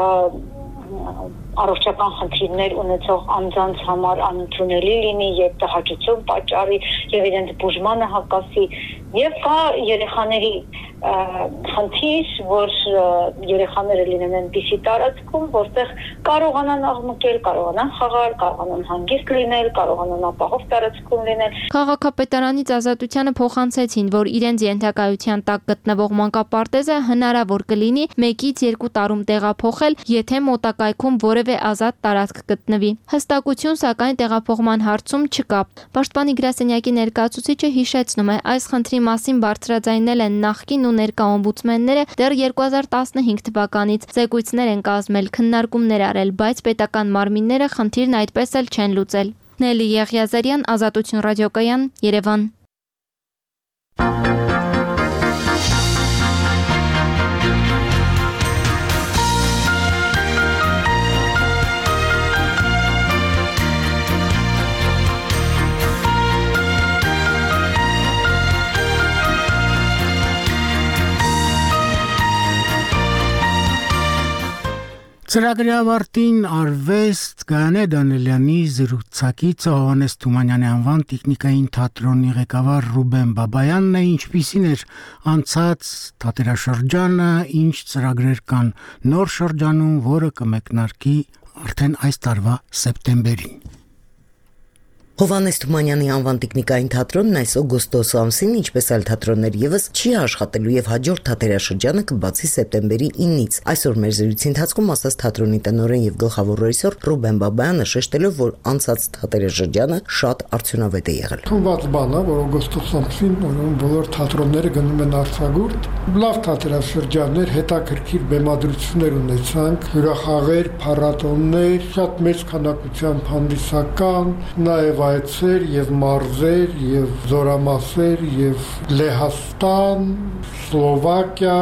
առողջական խնդիրներ ունեցող անձանց համար անընդունելի լինի եւ տհաճություն պատճառի եւ իրենց բուժմանը հակասի եւ կա երեխաների խնդիր, որ երեխաները լինեն այնպիսի տարածքում, որտեղ կարողանան աղմկել, կարողանան խաղալ, կարողանան հանգիստ լինել, կարողանան ապահով տարածքում լինել։ Քաղաքապետարանից Ազատությանը փոխանցեցին, որ իրենց ենթակայության տակ գտնվող մանկապարտեզը հնարավոր կլինի մեկից երկու տարում տեղափոխել, եթե մոտակայքում որևէ ազատ տարածք գտնվի։ Հստակություն սակայն տեղափոխման հարցում չկա։ Պաշտպանի գրասենյակի ներկայացուցիչը հիշեցնում է, այս խնդրի մասին բարձրաձայնել են նախկին ու ներկա օմբուդսմենները դեռ երկու հազար տասնհինգ թվականից, զեկույցներ են կազմել, քննարկումներ արել, բայց պետական մարմինները խնդիրն այդպես էլ չեն լուծել։ Նելի Եղիազարյան, Ազատություն ռադիոկայան, Երևան։ Ծրագրի ավարտին արվեստ Գայանե Դանելյանի զրուցակիցը Հովհաննես Թումանյանի անվան տեխնիկային թատրոնի ղեկավար Ռուբեն Բաբայանն է, ինչպիսին էր անցած թատերաշրջանը, ինչ ծրագրեր կան նոր շրջանում, որը կմեկնարկի արդեն այս տարվա սեպտեմբերին։ Հովհաննես Թումանյանի անվան տեխնիկային թատրոնն այս օգոստոս ամսին, ինչպես այլ թատրոններ եւս, չի աշխատելու եւ հաջորդ թատերաշրջանը կբացի սեպտեմբերի ինից։ Այսօր մեր զրույցի ընթացքում ասաց թատրոնի տնօրեն եւ գլխավոր ռեժիսոր Ռուբեն Բաբայանը, շեշտելով, որ անցած թատերաշրջանը շատ արդյունավետ է եղել։ Թվում բան է, որ օգոստոս ամսին բոլոր թատրոնները գնում են արձակուրդ, լավ թատերաշրջաններ, հետաքրքիր բեմադրություններ ունեցանք, հյուրախաղեր, փառատոներ, շատ մեծ քանակությամբ հանդիսական, նաեւ այցեր եւ մարզեր եւ զորամասեր եւ Լեհաստան, Սլովակիա,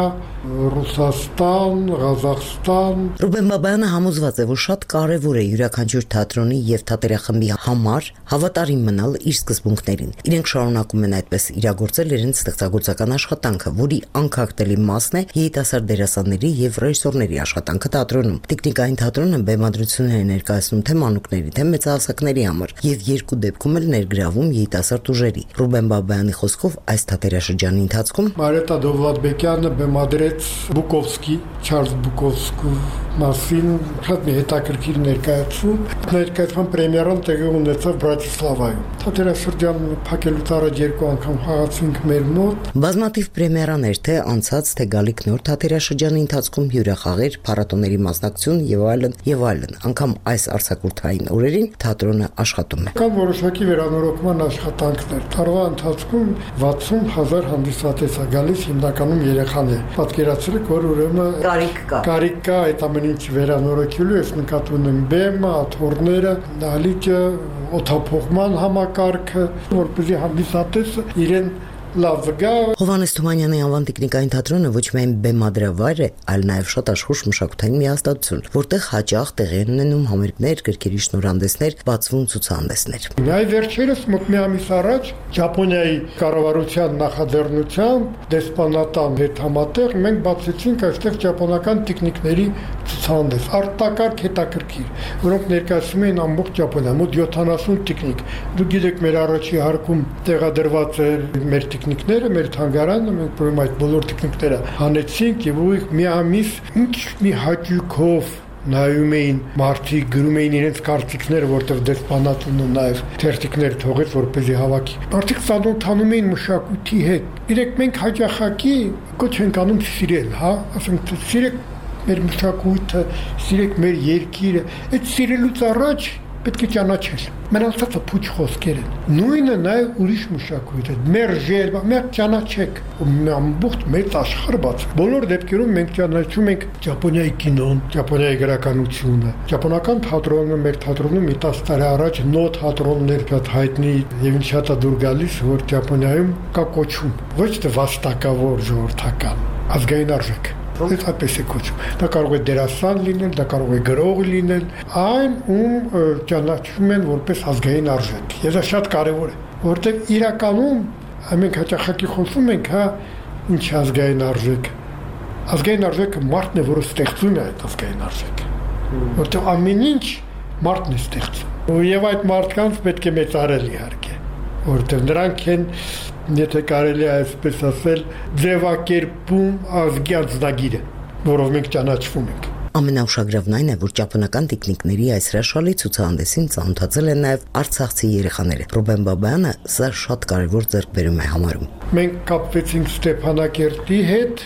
Ռուսաստան, Ղազախստան։ Ռուբեն Բաբայանը համոզված է, որ շատ կարևոր է յուրաքանչյուր թատրոնի եւ թատերախմբի համար հավատարիմ մնալ իր սկզբունքներին։ Իրենք շարունակում են այդպես իրագործել իրենց ստեղծագործական աշխատանքը, որի անկախտելի մասն է երիտասարդ դերասանների եւ ռեժիսորների աշխատանքը թատրոնում։ Տեխնիկային թատրոնը բեմադրություններ է ներկայացնում թե մանուկների, թե մեծահասակների համար եւ երկու դեպքում էլ ներգրավում երիտասարդ ուժերի։ Ռուբեն Բաբայանի խոսքով այս թատերաշրջանի ընթացքում Մարետա Դովլատբեկյանը բեմադրեց Բուկովսկի, Չարլզ Բուկովսկու մասին շատ մի հետաքրքիր ներկայացում։ Ներկայացման պրեմիերան տեղի ունեցավ Բրատիսլավայում։ Թատերաշրջանը փակելուց առաջ երկու անգամ խաղացինք մեր մոտ։ Բազմաթիվ պրեմիերաներ թե անցած թե գալիք նոր թատերաշրջանի ընթացքում հյուրախաղեր, փառատոների մասնակցություն եւ այլն եւ այլն։ Անգամ այս արձակուրդային օրերին թատրոնը աշխատում է։ Կան որոշակի վերանորոգման աշխատանքներ։ Տարվա ընթացքում վաթսուն հազար հանդիսատես է գալիս, հիմնականում երեխաներ։ Պատկերացրեք, որ ուրեմն կարիք կա։ Կարիք կա այդ ամեն ինչ վերանորոգելու, ես նկատում եմ բեմը, աթոռները, դահլիճը, օդափոխման համակարգը, որպեսզի հանդիսատեսը իրեն լավ զգա։ Հովհաննես Թումանյանի անվան տեխնիկային թատրոնը ոչ միայն բեմադրավայր է, այլ նաև շատ աշխուժ մշակութային միաստատություն, որտեղ հաճախ տեղի են ունենում համերգներ, գրքերի շնորհանդեսներ, բացվում ցուցահանդեսներ։ Այ վերջերս մոտ մի ամիս առաջ Ճապոնիայի կառավարության նախաձեռնությամբ դեսպանատան հետ համատեղ մենք բացեցինք այստեղ ճապոնական տեխնիկների ցուցահանդես, արտակարգ հետաքրքիր, որոնք ներկայացնում են ամբողջ Ճապոնիա, մոտ յոթանասուն տեխնիկ։ Դուք գիտեք, մեր առաջի հարկում տեղադրված էր մեր տեխնիկները, մեր թանգարանը, մենք ուրեմն այդ բոլոր տեխնիկները հանեցինք եւ ուղիղ մի ամիս ինչ մի հաճույքով նայում էին մարդիկ, գրում էին իրենց կարծիքները, որտեղ դեսպանատունը նաեւ թերթիկներ թողեց, որպեսզի հավաքի։ Մարդիկ ծանոթանում էին մշակույթի հետ։ Իրեք մենք հաճախակի կոչ ենք անում սիրել, հա, ասենք սիրեք մեր մշակույթը, սիրեք մեր երկիրը, այդ սիրելուց առաջ պետք է ճանաչել։ Մնացածը փուչ խոսքեր են։ Նույնը նաև ուրիշ մշակույթ է։ Մերժել, մենք ճանաչեք, ամբողջ մեծ աշխարհ բաց։ Բոլոր դեպքերում մենք ճանաչում ենք Ճապոնիայի կինոն, Ճապոնիայի գրականությունը, ճապոնական թատրոնը, մեր թատրոնում մի տասը տարի առաջ նո թատրոններ շատ հայտնի եւ ինչ շատ է դուր գալիս, որ Ճապոնիայում կա կոչում, ոչ թե վաստակավոր ժողովրդական, ազգային արժեք։ Այդ այդպես է կոչում։ Դա կարող է դերասան լինել, դա կարող է գրող լինել, այն ում ճանաչում են որպես ազգային արժեք։ Եվ դա շատ կարևոր է, որովհետև իրականում մենք հաճախակի խոսում ենք, հա, ինչ ազգային արժեք։ Ազգային արժեքը մարդն է, որը ստեղծում է այդ ազգային արժեքը։ Որովհետև ամեն ինչ մարդն է ստեղծում։ Եվ այդ մարդկանց պետք է մեծարել իհարկե, որովհետև նրանք են, եթե կարելի է այսպես ասել, ձևակերպում ազգի անձնագիրը, որով մենք ճանաչվում ենք։ Ամենաուշագրավն այն է, որ ճապոնական տեխնիկների այս հրաշալի ցուցահանդեսին ծանոթացել են նաև արցախցի երեխաները։ Ռուբեն Բաբայանը սա շատ կարևոր ձեռքբերում է համարում։ Մենք կապվեցինք Ստեփանակերտի հետ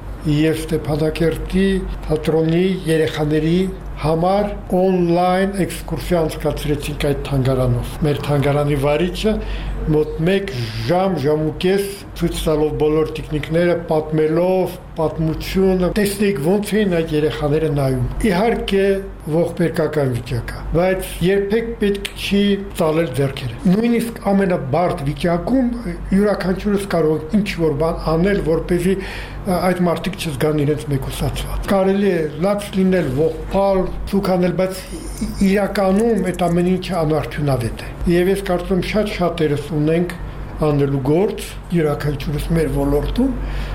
եւ Ստեփանակերտի թատրոնի երեխաների համար on-line էքսկուրսիա անցկացրեցինք այդ թանգարանով։ Մեր թանգարանի վարիչը մոտ մեկ ժամ, ժամ ու կես ցույց տալով բոլոր տեխնիկները, պատմելով պատմությունը, տեսնեք ոնց են այդ երեխաները նայում։ Իհարկե ողբերգական վիճակ է, բայց երբեք պետք չի ծալել ձեռքերը։ Նույնիսկ ամենաբարդ վիճակում յուրաքանչյուրս կարող ինչ որ բան անել, որպեսզի այդ մարդիկ չզգան իրենց մեկուսացված։ Կարելի է լաց լինել, ողբալ, ցուկանել, բայց իրականում այդ ամեն ինչը անարդյունավետ է։ Եվ ես կարծում շատ շատերս ունենք անելու գործ յուրաքանչյուրս մեր ոլորտում։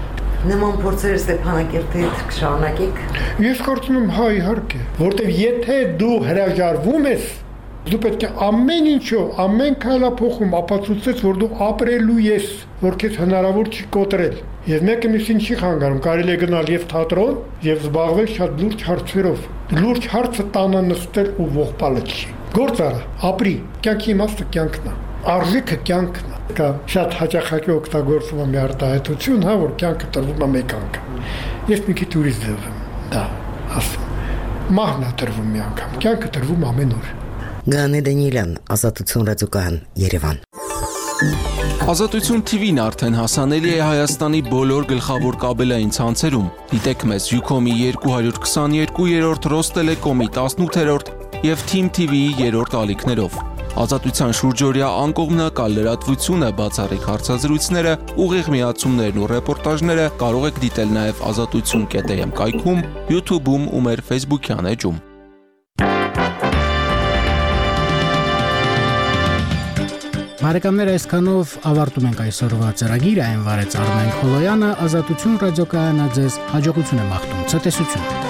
Նման փորձեր Ստեփանակերտի հետ կշարունակեք։ Ես կարծում եմ, հա, իհարկե, որտեվ եթե դու հրաժարվում ես, դու պետք է ամեն ինչով, ամեն քայլափոխում ապացուցես, որ դու ապրելու ես, որ քեզ հնարավոր չի կոտրել։ Եվ մեկը մյուսին չի խանգարում, կարելի է գնալ եւ թատրոն, եւ զբաղվել շատ լուրջ հարցերով։ Լուրջ հարցը տանը նստել ու ողբալը չի։ Գործ արա, ապրի, կյանքի իմաստը կյանքն է, արժեքը կյանքն է։ Կա շատ հաճախակի օգտագործվում է մի արտահայտություն, հա, որ կյանքը տրվում է մեկ անգամ։ Ես մի քիչ ուրիշ ձև եմ դա ասում։ Մահն է տրվում մի անգամ, կյանքը տրվում ամեն օր։ Գանե Դանիելյան, Ազատություն ռադիոկայան, Երևան։ Ազատություն թի վին արդեն հասանելի է Հայաստանի բոլոր գլխավոր կաբելային ցանցերում։ Դիտեք մեզ Յուքոմի երկու հարյուր քսաներկու, Ռոստելեկոմի տասնութերորդ և Թիմ թի վիի երրորդ ալիքներով։ Ազատության շուրջօրյա անկողմնակալ լրատվությունը, բացառիկ հարցազրույցները, ուղիղ միացումներն ու ռեպորտաժները կարող եք դիտել նաև ազատություն կետ էմ կայքում, YouTube-ում ու մեր Facebook-յան էջում։ Բարեկամներ, այսքանով ավարտում ենք այսօրվա ծրագիրը, այն վարեց Արմեն Խոլոյանը, Ազատություն ռադիոկայանը ձեզ հաջողություն է մաղթում, ցտեսություն։